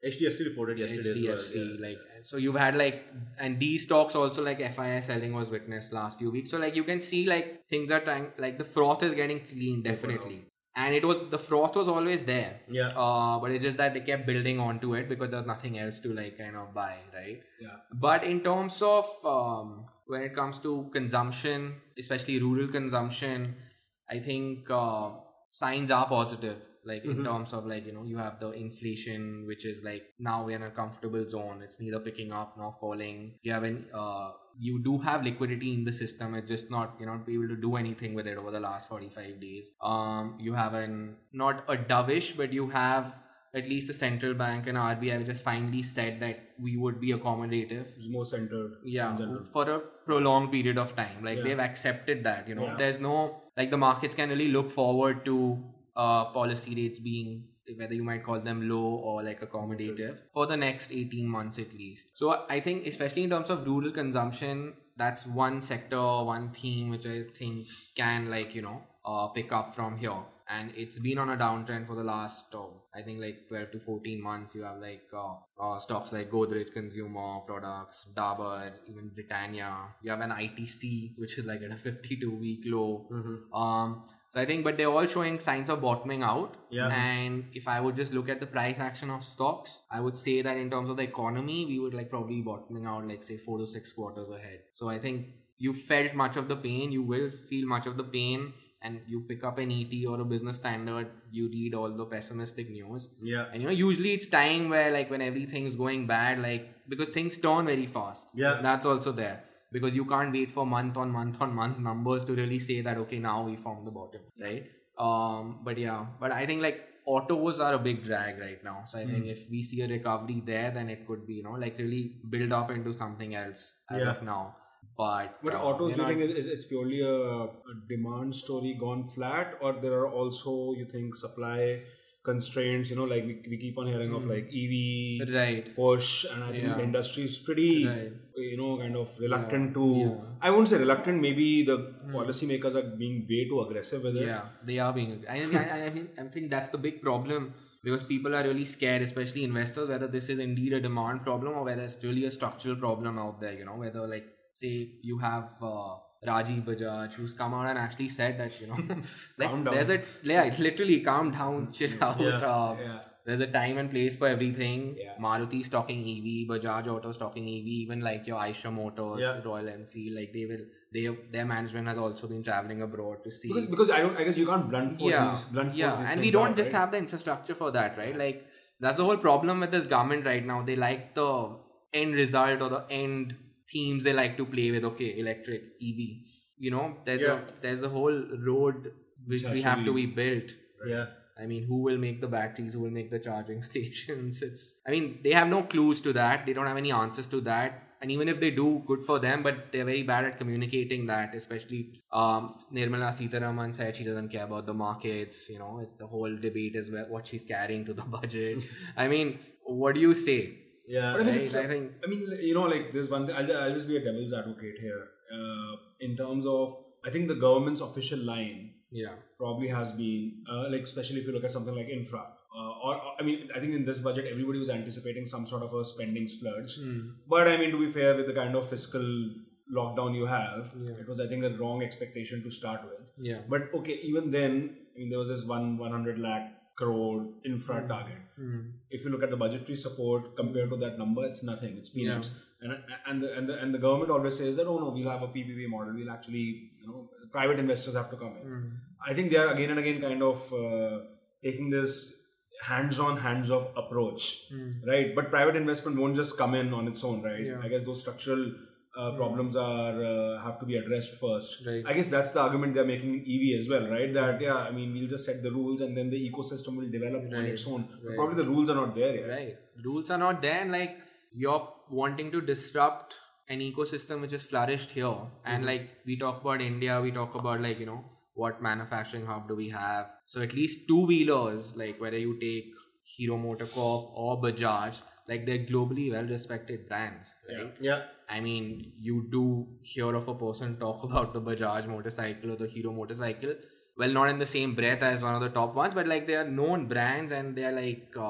H D F C reported yesterday H D F C, as well. Yeah. like, so you've had like, and these stocks also like F I I selling was witnessed last few weeks. So like you can see like things are trying, like the froth is getting clean definitely. And it was, the froth was always there. Yeah. Uh, but it's just that they kept building onto it because there's nothing else to like kind of buy, right? Yeah. But in terms of um, when it comes to consumption, especially rural consumption, I think uh, signs are positive. Like in terms of like, you know, you have the inflation, which is like now we're in a comfortable zone. It's neither picking up nor falling. You have an, uh, you do have liquidity in the system. It's just not, you're not be able to do anything with it over the last forty-five days. Um, you have an, not a dovish, but you have at least the central bank and R B I which has finally said that we would be accommodative. It's more centered. Yeah, in general. for a prolonged period of time. Like Yeah. they've accepted that, you know, Yeah. there's no, like the markets can really look forward to uh, policy rates being, whether you might call them low or like accommodative, for the next eighteen months at least. So I think especially in terms of rural consumption, that's one sector, one theme which I think can like, you know, uh, pick up from here. And it's been on a downtrend for the last, uh, I think like twelve to fourteen months. You have like uh, uh, stocks like Godrej Consumer Products, Dabur, even Britannia. You have an I T C, which is like at a fifty-two week low. Mm-hmm. Um, so I think, but they're all showing signs of bottoming out. Yeah. And if I would just look at the price action of stocks, I would say that in terms of the economy, we would like probably bottoming out like say four to six quarters ahead. So I think you felt much of the pain, you will feel much of the pain. And you pick up an E T or a Business Standard, you read all the pessimistic news. Yeah. And you know, usually it's time where like when everything is going bad, like because things turn very fast. Yeah. That's also there. Because you can't wait for month on month on month numbers to really say that, okay, now we found the bottom, right? Um, but yeah, but I think like autos are a big drag right now. So I think if we see a recovery there, then it could be, you know, like really build up into something else as Yeah. of now. But, But uh, autos, do you they're think not- it's, it's purely a, a demand story gone flat, or there are also, you think, supply constraints? You know, like we, we keep on hearing of like E V Right. push, and I think Yeah. the industry is pretty, Right. you know, kind of reluctant to. Yeah. I wouldn't say reluctant. Maybe the policymakers are being way too aggressive with it. Yeah, they are being. I, I, I, mean, I think that's the big problem because people are really scared, especially investors, whether this is indeed a demand problem or whether it's really a structural problem out there. You know, whether like say you have uh, Rajiv Bajaj who's come out and actually said that, you know, like Calm down. there's a yeah, it's literally calm down, chill out. Yeah, uh, yeah. There's a time and place for everything. Yeah. Maruti stocking E V, Bajaj Auto stocking E V, even like your Eicher Motors, Yeah. Royal Enfield, like they will, they their management has also been traveling abroad to see. Because, because I don't. I guess you can't blunt force yeah, these. Blunt force yeah, these and we things don't out, just right? have the infrastructure for that, right? Like that's the whole problem with this government right now. They like the end result or the end themes they like to play with. Okay, electric E V. You know, there's Yeah. a there's a whole road which has we to have be- to be built. Yeah. I mean, who will make the batteries? Who will make the charging stations? It's. I mean, they have no clues to that. They don't have any answers to that. And even if they do, good for them. But they're very bad at communicating that. Especially, um, Nirmala Sitharaman said she doesn't care about the markets. You know, it's the whole debate is where, what she's carrying to the budget. I mean, what do you say? Yeah. But I mean, Right, it's, I think- I mean, you know, like there's one thing. I'll, I'll just be a devil's advocate here. Uh, in terms of, I think the government's official line Yeah. probably has been uh, like, especially if you look at something like infra. Uh, or, or I mean, I think in this budget, everybody was anticipating some sort of a spending splurge. But I mean, to be fair, with the kind of fiscal lockdown you have, Yeah. it was, I think, a wrong expectation to start with. Yeah. But okay, even then, I mean, there was this one 100 lakh crore infra target. If you look at the budgetary support compared to that number, it's nothing. It's peanuts. And and the, and the and the government always says that, oh no, we'll have a P P P model. We'll actually, you know, private investors have to come in. I think they are again and again kind of uh, taking this hands-on, hands-off approach, right? But private investment won't just come in on its own, right? Yeah. I guess those structural uh, problems are uh, have to be addressed first. Right. I guess that's the argument they're making in E V as well, right? That yeah, I mean, we'll just set the rules and then the ecosystem will develop on Right. its own. But Right. probably the rules are not there yet. Right. Rules are not there, and like you're wanting to disrupt an ecosystem which has flourished here. And like we talk about India, we talk about like, you know, what manufacturing hub do we have? So at least two wheelers, like whether you take Hero MotoCorp or Bajaj, like they're globally well respected brands, right? Yeah. I mean, you do hear of a person talk about the Bajaj motorcycle or the Hero motorcycle. Well, not in the same breath as one of the top ones, but like they are known brands and they are like uh,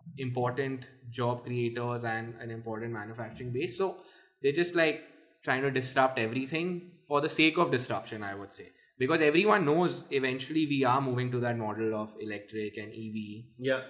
important job creators and an important manufacturing base. So they're just like trying to disrupt everything for the sake of disruption, I would say. Because everyone knows eventually we are moving to that model of electric and E V. Yeah.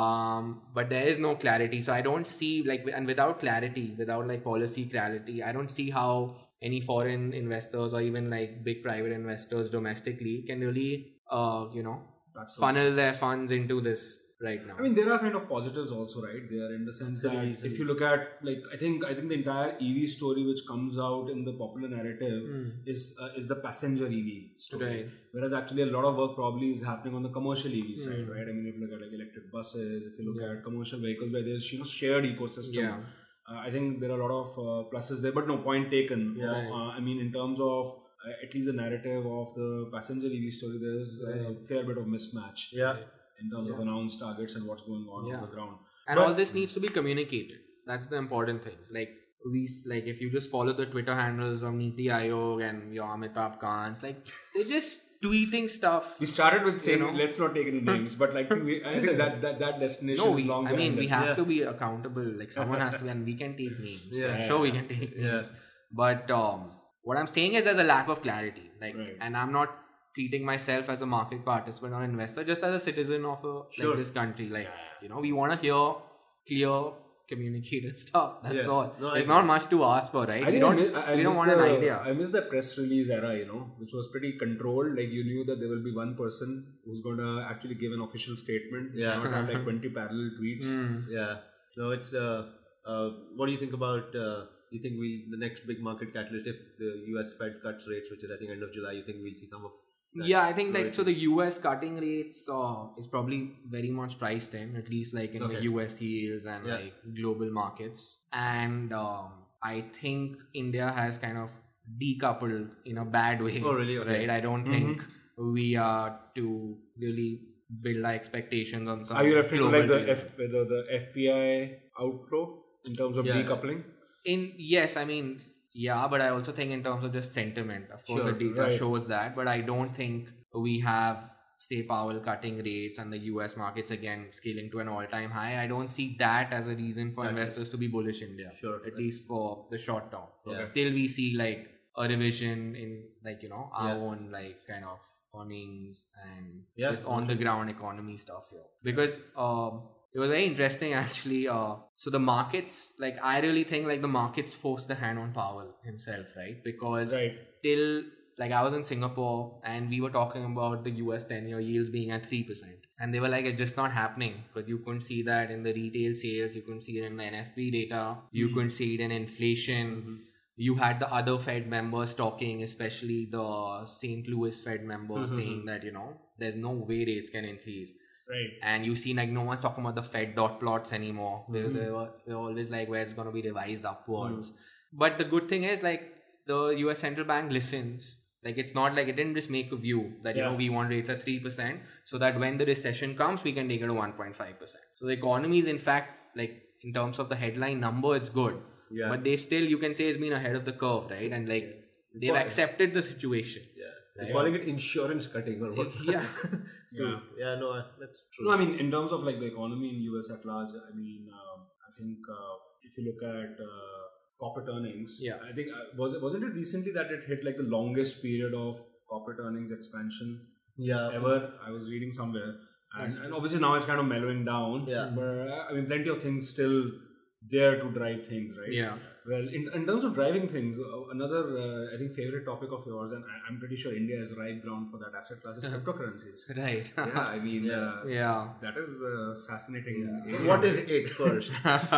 Um, but there is no clarity. So I don't see like, and without clarity, without like policy clarity, I don't see how any foreign investors or even like big private investors domestically can really, uh, you know, That's funnel also- their funds into this right now. I mean, there are kind of positives also, right? There, in the sense that Subsidies if and- you look at, like, I think, I think the entire E V story which comes out in the popular narrative Mm. is uh, is the passenger E V story. Right. Whereas actually a lot of work probably is happening on the commercial E V side, Mm. right? I mean, if you look at like electric buses, if you look Yeah. at commercial vehicles where there's, you know, shared ecosystem. Yeah. Uh, I think there are a lot of uh, pluses there, but no, point taken. Yeah. Uh, uh, I mean, in terms of uh, at least the narrative of the passenger E V story, there's a Right. fair bit of mismatch Yeah. in terms of Yeah. announced targets and what's going on Yeah. on the ground. And But- all this needs to be communicated. That's the important thing. Like we, like if you just follow the Twitter handles of Niti Aayog and your Amitabh Kant's, like they're just tweeting stuff. We started with saying, You know? let's not take any names, but like we, I think that, that that destination No, is we, long I mean behind we us. have Yeah. to be accountable. Like someone has to be, and we can take names. Yeah. Sure, we can take Yeah. names. But um, what I'm saying is there's a lack of clarity. Like, Right. and I'm not treating myself as a market participant or investor, just as a citizen of a like Sure. this country. Like, you know, we want to hear clear, communicated stuff. That's Yeah. all. No, I There's agree. not much to ask for, right? I we think I don't, miss, I, I we don't miss want the, an idea. I miss the press release era, you know, which was pretty controlled. Like you knew that there will be one person who's going to actually give an official statement. Yeah. Not have like twenty parallel tweets. Mm. Yeah. No, it's. Uh, uh, what do you think about? Uh, do you think we the next big market catalyst if the U S Fed cuts rates, which is I think end of July? You think we'll see some of? that Yeah, I think like fluidity? so the U S cutting rates uh, is probably very much priced in, at least like in the Okay. U S yields and Yeah. like global markets. And um, I think India has kind of decoupled in a bad way. Oh, really? Okay. Right? I don't Mhm. think we are to really build our expectations on some. Are you referring to like global the deal. F, the, the F P I outflow in terms of Yeah. decoupling? In yes, I mean yeah, but I also think in terms of just sentiment, of course, Sure, the data right. shows that. But I don't think we have, say, Powell cutting rates and the U S markets again scaling to an all-time high. I don't see that as a reason for Okay. investors to be bullish India. Sure. At least for the short term. Yeah. Till we see like a revision in like you know our Yeah. own like kind of earnings and Yeah, just on the ground economy stuff here. Because um it was very interesting actually. Uh, so the markets, like I really think like the markets forced the hand on Powell himself, right? Because Right. till like I was in Singapore and we were talking about the U S ten-year yields being at three percent. And they were like, it's just not happening because you couldn't see that in the retail sales. You couldn't see it in the N F P data. You Mm. couldn't see it in inflation. Mhm. You had the other Fed members talking, especially the Saint Louis Fed members Mhm. saying that, you know, there's no way rates can increase. Right. And you see like no one's talking about the Fed dot plots anymore because Mhm. they were, they're always like where it's going to be revised upwards. But the good thing is like the U S central bank listens. Like it's not like it didn't just make a view that you Yeah. know we want rates at three percent so that when the recession comes we can take it to one point five percent. So the economy is in fact like in terms of the headline number it's good. Yeah. But they still you can say it's been ahead of the curve, right? And like they've Well- accepted the situation. Yeah. Right. They're calling it insurance cutting or what? Yeah. Yeah. Yeah. No, I- that's true. No, I mean, in terms of like the economy in U S at large, I mean, um, I think uh, if you look at uh, corporate earnings, Yeah. I think uh, was it wasn't it recently that it hit like the longest period of corporate earnings expansion yeah. ever? I was reading somewhere, and, That's and obviously now it's kind of mellowing down. Yeah. But uh, I mean, plenty of things still there to drive things, right? Yeah. Well, in, in terms of driving things, uh, another uh, I think favorite topic of yours, and I, I'm pretty sure India is ripe ground for that asset class is cryptocurrencies. Right. Yeah, I mean, Yeah. uh, Yeah. that is uh, fascinating. Yeah. area. What is it first?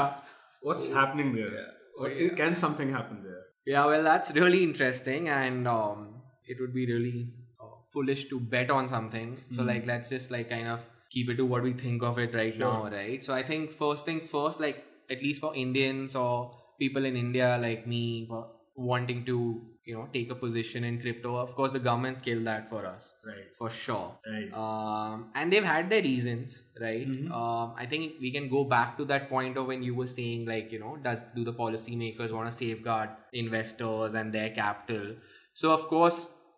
What's happening there? Or Yeah. Can something happen there? Yeah, well, that's really interesting, and um, it would be really uh, foolish to bet on something. So, like, let's just like kind of keep it to what we think of it right Sure. now, right? So, I think first things first, like at least for Indians or people in India like me wa- wanting to, you know, take a position in crypto. Of course, the government scaled that for us, Right. for sure. Right. Um, and they've had their reasons, right? Mhm. Um, I think we can go back to that point of when you were saying, like, you know, does do the policymakers want to safeguard investors and their capital? So, of course,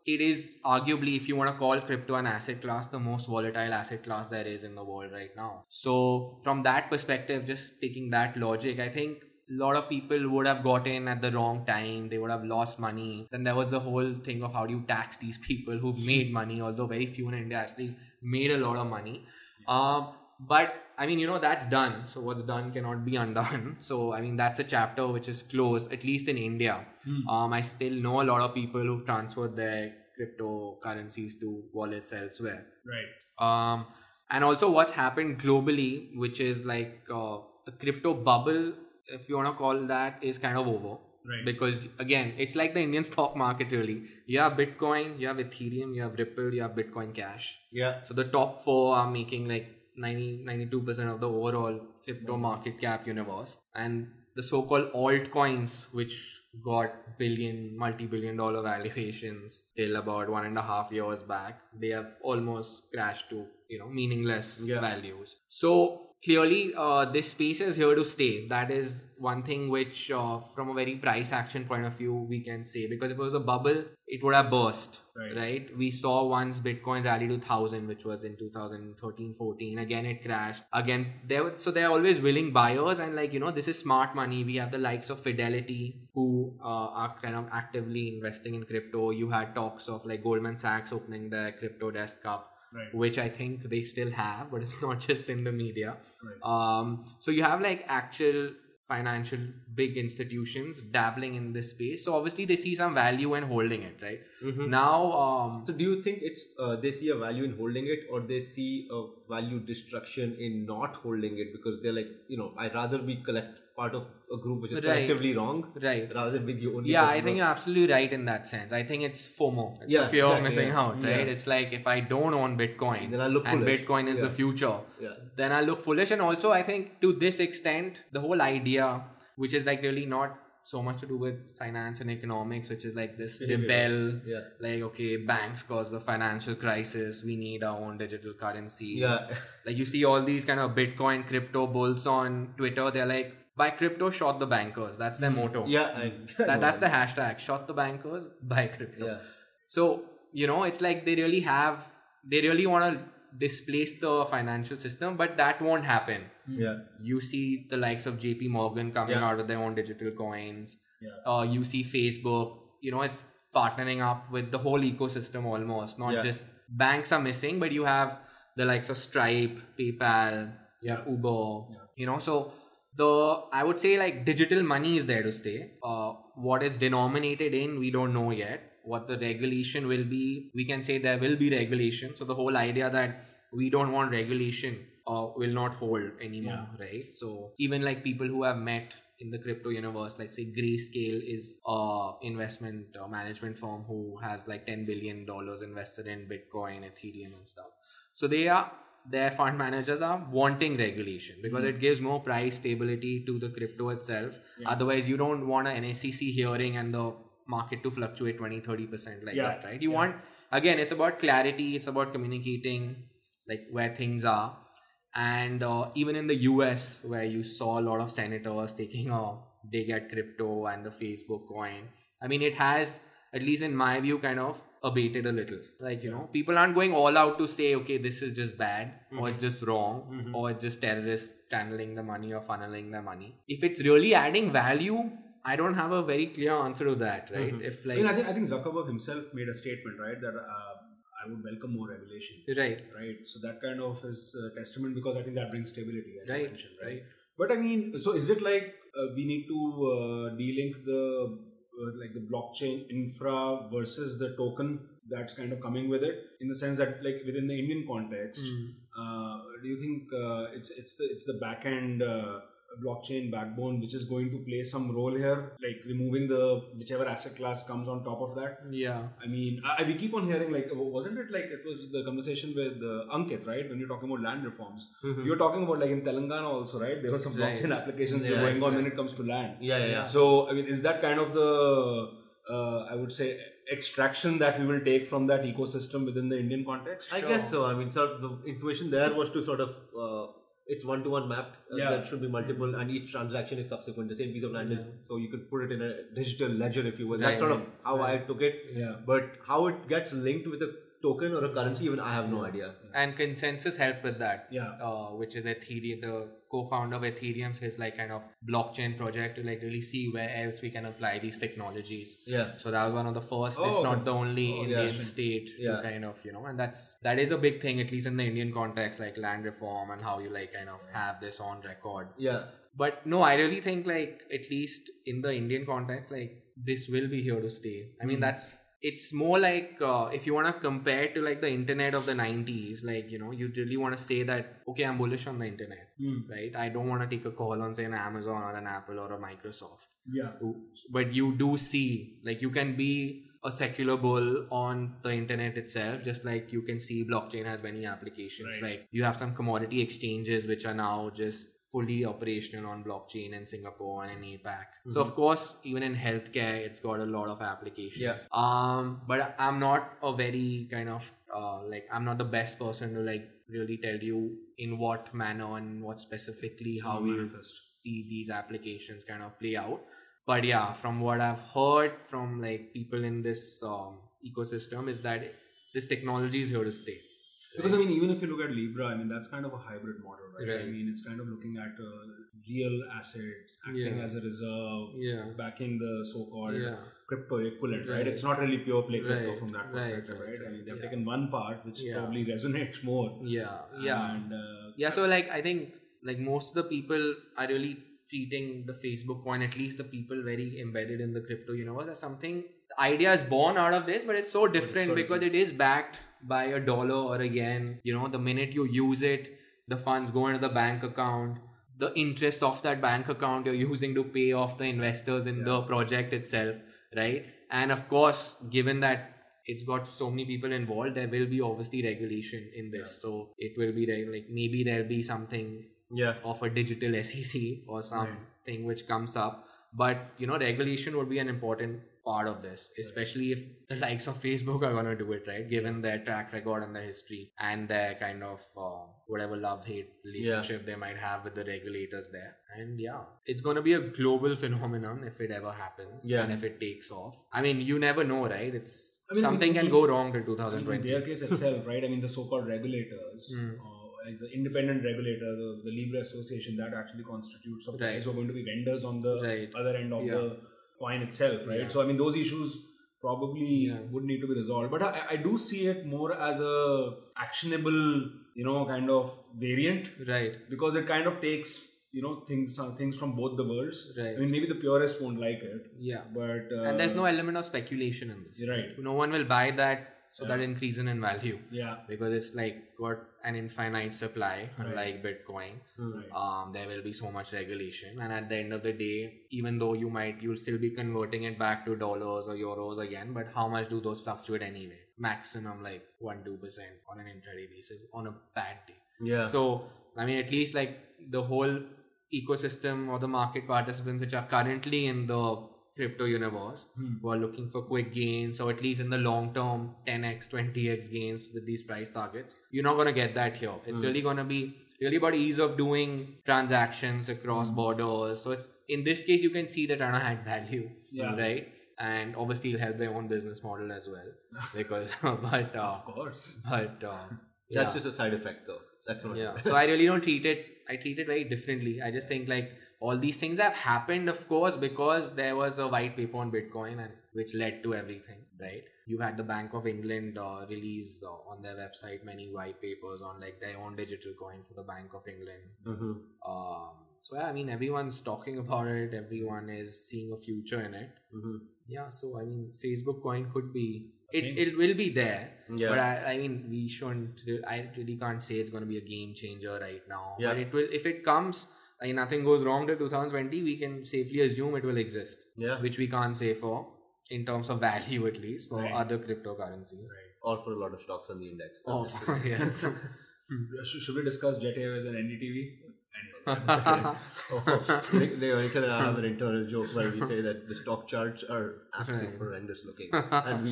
it is arguably, if you want to call crypto an asset class, the most volatile asset class there is in the world right now. So from that perspective, just taking that logic, I think a lot of people would have got in at the wrong time. They would have lost money. Then there was the whole thing of how do you tax these people who've made money, although very few in India actually made a lot of money. Um, but I mean, you know, that's done. So what's done cannot be undone. So, I mean, that's a chapter which is closed, at least in India. Hmm. Um, I still know a lot of people who've transferred their cryptocurrencies to wallets elsewhere. Right. Um, and also what's happened globally, which is like uh, the crypto bubble, if you want to call that, is kind of over. Right. Because again, it's like the Indian stock market really. You have Bitcoin, you have Ethereum, you have Ripple, you have Bitcoin Cash. Yeah. So the top four are making like ninety, ninety-two percent of the overall crypto market cap universe. And the so-called altcoins, which got billion, multi-billion dollar valuations till about one and a half years back, they have almost crashed to, you know, meaningless yeah. values. So clearly, uh, this space is here to stay. That is one thing which, uh, from a very price action point of view, we can say. Because if it was a bubble, it would have burst, right? right? We saw once Bitcoin rally to one thousand, which was in two thousand thirteen fourteen. Again, it crashed. Again, there. So they're always willing buyers. And like, you know, this is smart money. We have the likes of Fidelity, who uh, are kind of actively investing in crypto. You had talks of like Goldman Sachs opening their crypto desk up. Right. Which I think they still have, but it's not just in the media. Right. Um, so you have like actual financial big institutions dabbling in this space. So obviously they see some value in holding it, right? Mm-hmm. Now, um, so do you think it's uh, they see a value in holding it, or they see a value destruction in not holding it because they're like, you know, I'd rather be collect part of a group which is right. collectively wrong, right? Rather than with you only. Yeah, I think you're absolutely right in that sense. I think it's FOMO. It's yeah, the fear exactly, of missing yeah. out, right? Yeah. It's like if I don't own Bitcoin, then I look and foolish. Bitcoin is yeah. the future, yeah. then I look foolish. And also, I think to this extent, the whole idea, which is like really not so much to do with finance and economics, which is like this rebel, yeah. like, okay, banks cause the financial crisis, we need our own digital currency. Yeah. Like you see all these kind of Bitcoin crypto bulls on Twitter, they're like, buy crypto, shot the bankers. That's their motto. Yeah. I, that, that's the hashtag, shot the bankers, buy crypto. Yeah. So, you know, it's like they really have, they really want to displace the financial system, but that won't happen. Yeah. You see the likes of J P Morgan coming yeah. out with their own digital coins. Yeah. Uh, you see Facebook, you know, it's partnering up with the whole ecosystem almost. Not yeah. just banks are missing, but you have the likes of Stripe, PayPal, yeah. Uber, yeah. you know, so the, I would say like digital money is there to stay. Uh, what it's denominated in, we don't know yet. What the regulation will be, we can say there will be regulation. So the whole idea that we don't want regulation uh, will not hold anymore, yeah. right? So even like people who have met in the crypto universe, like say Grayscale is a investment uh, management firm who has like ten billion dollars invested in Bitcoin, Ethereum and stuff. So they are, their fund managers are wanting regulation because mm-hmm. it gives more price stability to the crypto itself. Yeah. Otherwise, you don't want an N S E C hearing and the market to fluctuate twenty, thirty percent like yeah. that, right? You yeah. want, again, it's about clarity, it's about communicating like where things are. And uh, even in the U S, where you saw a lot of senators taking a dig at crypto and the Facebook coin, I mean, it has, at least in my view, kind of abated a little. Like, you know, people aren't going all out to say, okay, this is just bad, mm-hmm. or it's just wrong, mm-hmm. or it's just terrorists channeling the money or funneling the money. If it's really adding value, I don't have a very clear answer to that, right? Mm-hmm. If like, I, mean, I think I think Zuckerberg himself made a statement, right, that uh, I would welcome more regulation, right? Right. So that kind of is a testament because I think that brings stability, as right. you mentioned, right? right? But I mean, so is it like uh, we need to uh, de-link the uh, like the blockchain infra versus the token that's kind of coming with it, in the sense that like within the Indian context, mm. uh, do you think uh, it's it's the it's the back end uh, blockchain backbone which is going to play some role here, like removing the whichever asset class comes on top of that? Yeah. I mean, I, we keep on hearing like, wasn't it like it was the conversation with uh, Ankit, right? When you're talking about land reforms, mm-hmm. you're talking about like in Telangana also, right? There were some right. blockchain applications yeah, going right, on right. when it comes to land. Yeah, yeah, yeah. So, I mean, is that kind of the, uh, I would say, extraction that we will take from that ecosystem within the Indian context? I sure. guess so. I mean, sort of the intuition there was to sort of uh, it's one-to-one mapped. Uh, Yeah. There should be multiple, and each transaction is subsequent. The same piece of land, is, Yeah. so you could put it in a digital ledger, if you will. Right, That's sort of right, how I right. took it. Yeah. But how it gets linked with a token or a currency, even I have no idea. And Consensus helped with that. Yeah. Uh, which is Ethereum, the co-founder of Ethereum, his like kind of blockchain project to like really see where else we can apply these technologies. Yeah. So that was one of the first, Oh, if okay. not the only Oh, Indian yeah. state Yeah. to kind of, you know, and that's that is a big thing, at least in the Indian context, like land reform and how you like kind of have this on record. Yeah. But no, I really think like at least in the Indian context, like this will be here to stay. I mean, that's it's more like uh, if you want to compare to like the internet of the nineties, like, you know, you really want to say that, okay, I'm bullish on the internet, Mm. right? I don't want to take a call on say an Amazon or an Apple or a Microsoft. Yeah. But you do see, like, you can be a secular bull on the internet itself, just like you can see blockchain has many applications. Right. Like you have some commodity exchanges which are now just fully operational on blockchain in Singapore and in APAC. Mm-hmm. So of course, even in healthcare, it's got a lot of applications. Yeah. Um, but I'm not a very kind of uh, like I'm not the best person to like really tell you in what manner and what specifically how we will see these applications kind of play out. But yeah, from what I've heard from like people in this um, ecosystem is that this technology is here to stay. Because I mean, even if you look at Libra, I mean that's kind of a hybrid model, right? Right. I mean, it's kind of looking at uh, real assets acting Yeah. as a reserve, Yeah. backing the so-called Yeah. crypto equivalent, right? Right. It's not really pure play crypto Right. from that Right, perspective, right, right? I right. mean, they've Yeah. taken one part which Yeah. probably resonates more. Yeah. Yeah. And uh, Yeah, so like I think like most of the people are really treating the Facebook coin, at least the people very embedded in the crypto universe, as something. The idea is born out of this, but it's so different so because it is backed by a dollar or a yen. You know, the minute you use it, the funds go into the bank account. The interest of that bank account you're using to pay off the investors in the project itself, right? And of course, given that it's got so many people involved, there will be obviously regulation in this. Yeah. So it will be reg- like maybe there'll be something Yeah. of a digital S E C or something Right. which comes up. But you know, regulation would be an important part of this, especially if the likes of Facebook are going to do it, right? Given their track record and their history and their kind of uh, whatever love-hate relationship they might have with the regulators there. And yeah, it's going to be a global phenomenon if it ever happens Yeah. and if it takes off. I mean, you never know, right? It's I mean, something in- can in- go wrong till in twenty twenty. their case itself, right? I mean, the so-called regulators, Mm. uh, like the independent regulator, the, the Libra Association, that actually constitutes of Right. guys who are going to be vendors on the Right. other end of Yeah. the coin itself, right? Yeah. So I mean, those issues probably Yeah. would need to be resolved. But I, I do see it more as a actionable, you know, kind of variant, Right, because it kind of takes, you know, things uh, things from both the worlds. right. I mean, maybe the purists won't like it, Yeah. but uh, And there's no element of speculation in this. Right. No one will buy that, so Yeah. that increases in value yeah, because it's like got an infinite supply, unlike Bitcoin. right. Um, there will be so much regulation, and at the end of the day, even though you might, you'll still be converting it back to dollars or euros again. But how much do those fluctuate anyway? Maximum like one two percent on an intraday basis on a bad day. Yeah. So, I mean, at least like the whole ecosystem or the market participants which are currently in the crypto universe Hmm. who are looking for quick gains, or at least in the long term ten x, twenty x gains with these price targets, you're not going to get that here. It's Hmm. really going to be really about ease of doing transactions across Hmm. borders. So it's, in this case, you can see they're trying to add value, Yeah. right? And obviously it'll help their own business model as well because, but, uh, Of course. but, uh, That's yeah. just a side effect, though. That's not. Yeah. So I really don't treat it, I treat it very differently. I just think like all these things have happened, of course, because there was a white paper on Bitcoin and which led to everything, right? You had the Bank of England uh, release uh, on their website many white papers on like their own digital coin for the Bank of England. Mhm. Um, so yeah, I mean, everyone's talking about it. Everyone is seeing a future in it. Mhm. Yeah. So I mean, Facebook coin could be. It, Okay. it will be there, Yeah. but I, I mean, we shouldn't. I really can't say it's going to be a game changer right now. Yeah. But it will, if it comes, like nothing goes wrong till twenty twenty, we can safely assume it will exist, Yeah. which we can't say for in terms of value at least for Right. other cryptocurrencies. Or for a lot of stocks on the index. Oh, yes. Should, should we discuss Jet Airways and N D T V? Anyway, I'm just kidding. Oh, they, they, Nikhil and I have an internal joke where we say that the stock charts are absolutely Right. horrendous looking, and we've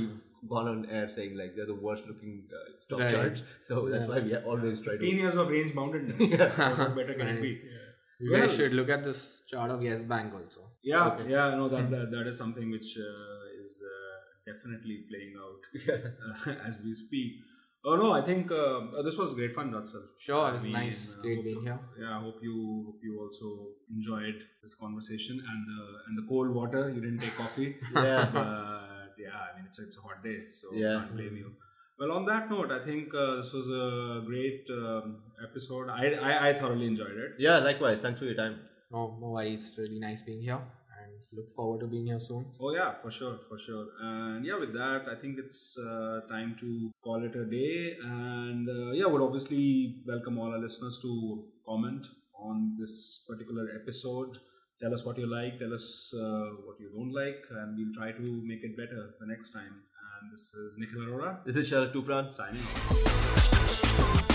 gone on air saying like they're the worst looking uh, stock Right. charts. So that's Yeah. why we always try fifteen to. years of range boundedness. What better can it be? You Well- guys should look at this chart of Yes Bank also. Yeah, Okay. yeah, no, that, that that is something which uh, is uh, definitely playing out uh, as we speak. Oh no, I think uh, this was great fun, Vatsal. Sure, it was I mean, nice, uh, great hope being you- here. Yeah, I hope you hope you also enjoyed this conversation and the and the cold water. You didn't take coffee. Yeah. But yeah, I mean it's it's a hot day, so Yeah. can't blame you. Well, on that note, I think uh, this was a great um, episode. I, I I thoroughly enjoyed it. Yeah, likewise. Thanks for your time. No, no worries. Really nice being here, and look forward to being here soon. Oh yeah, for sure, for sure. And yeah, with that, I think it's uh, time to call it a day. And uh, yeah, we'll obviously welcome all our listeners to comment on this particular episode. Tell us what you like, tell us uh, what you don't like, and we'll try to make it better the next time. And this is Nikhil Arora This is Sharad Tupran. signing off.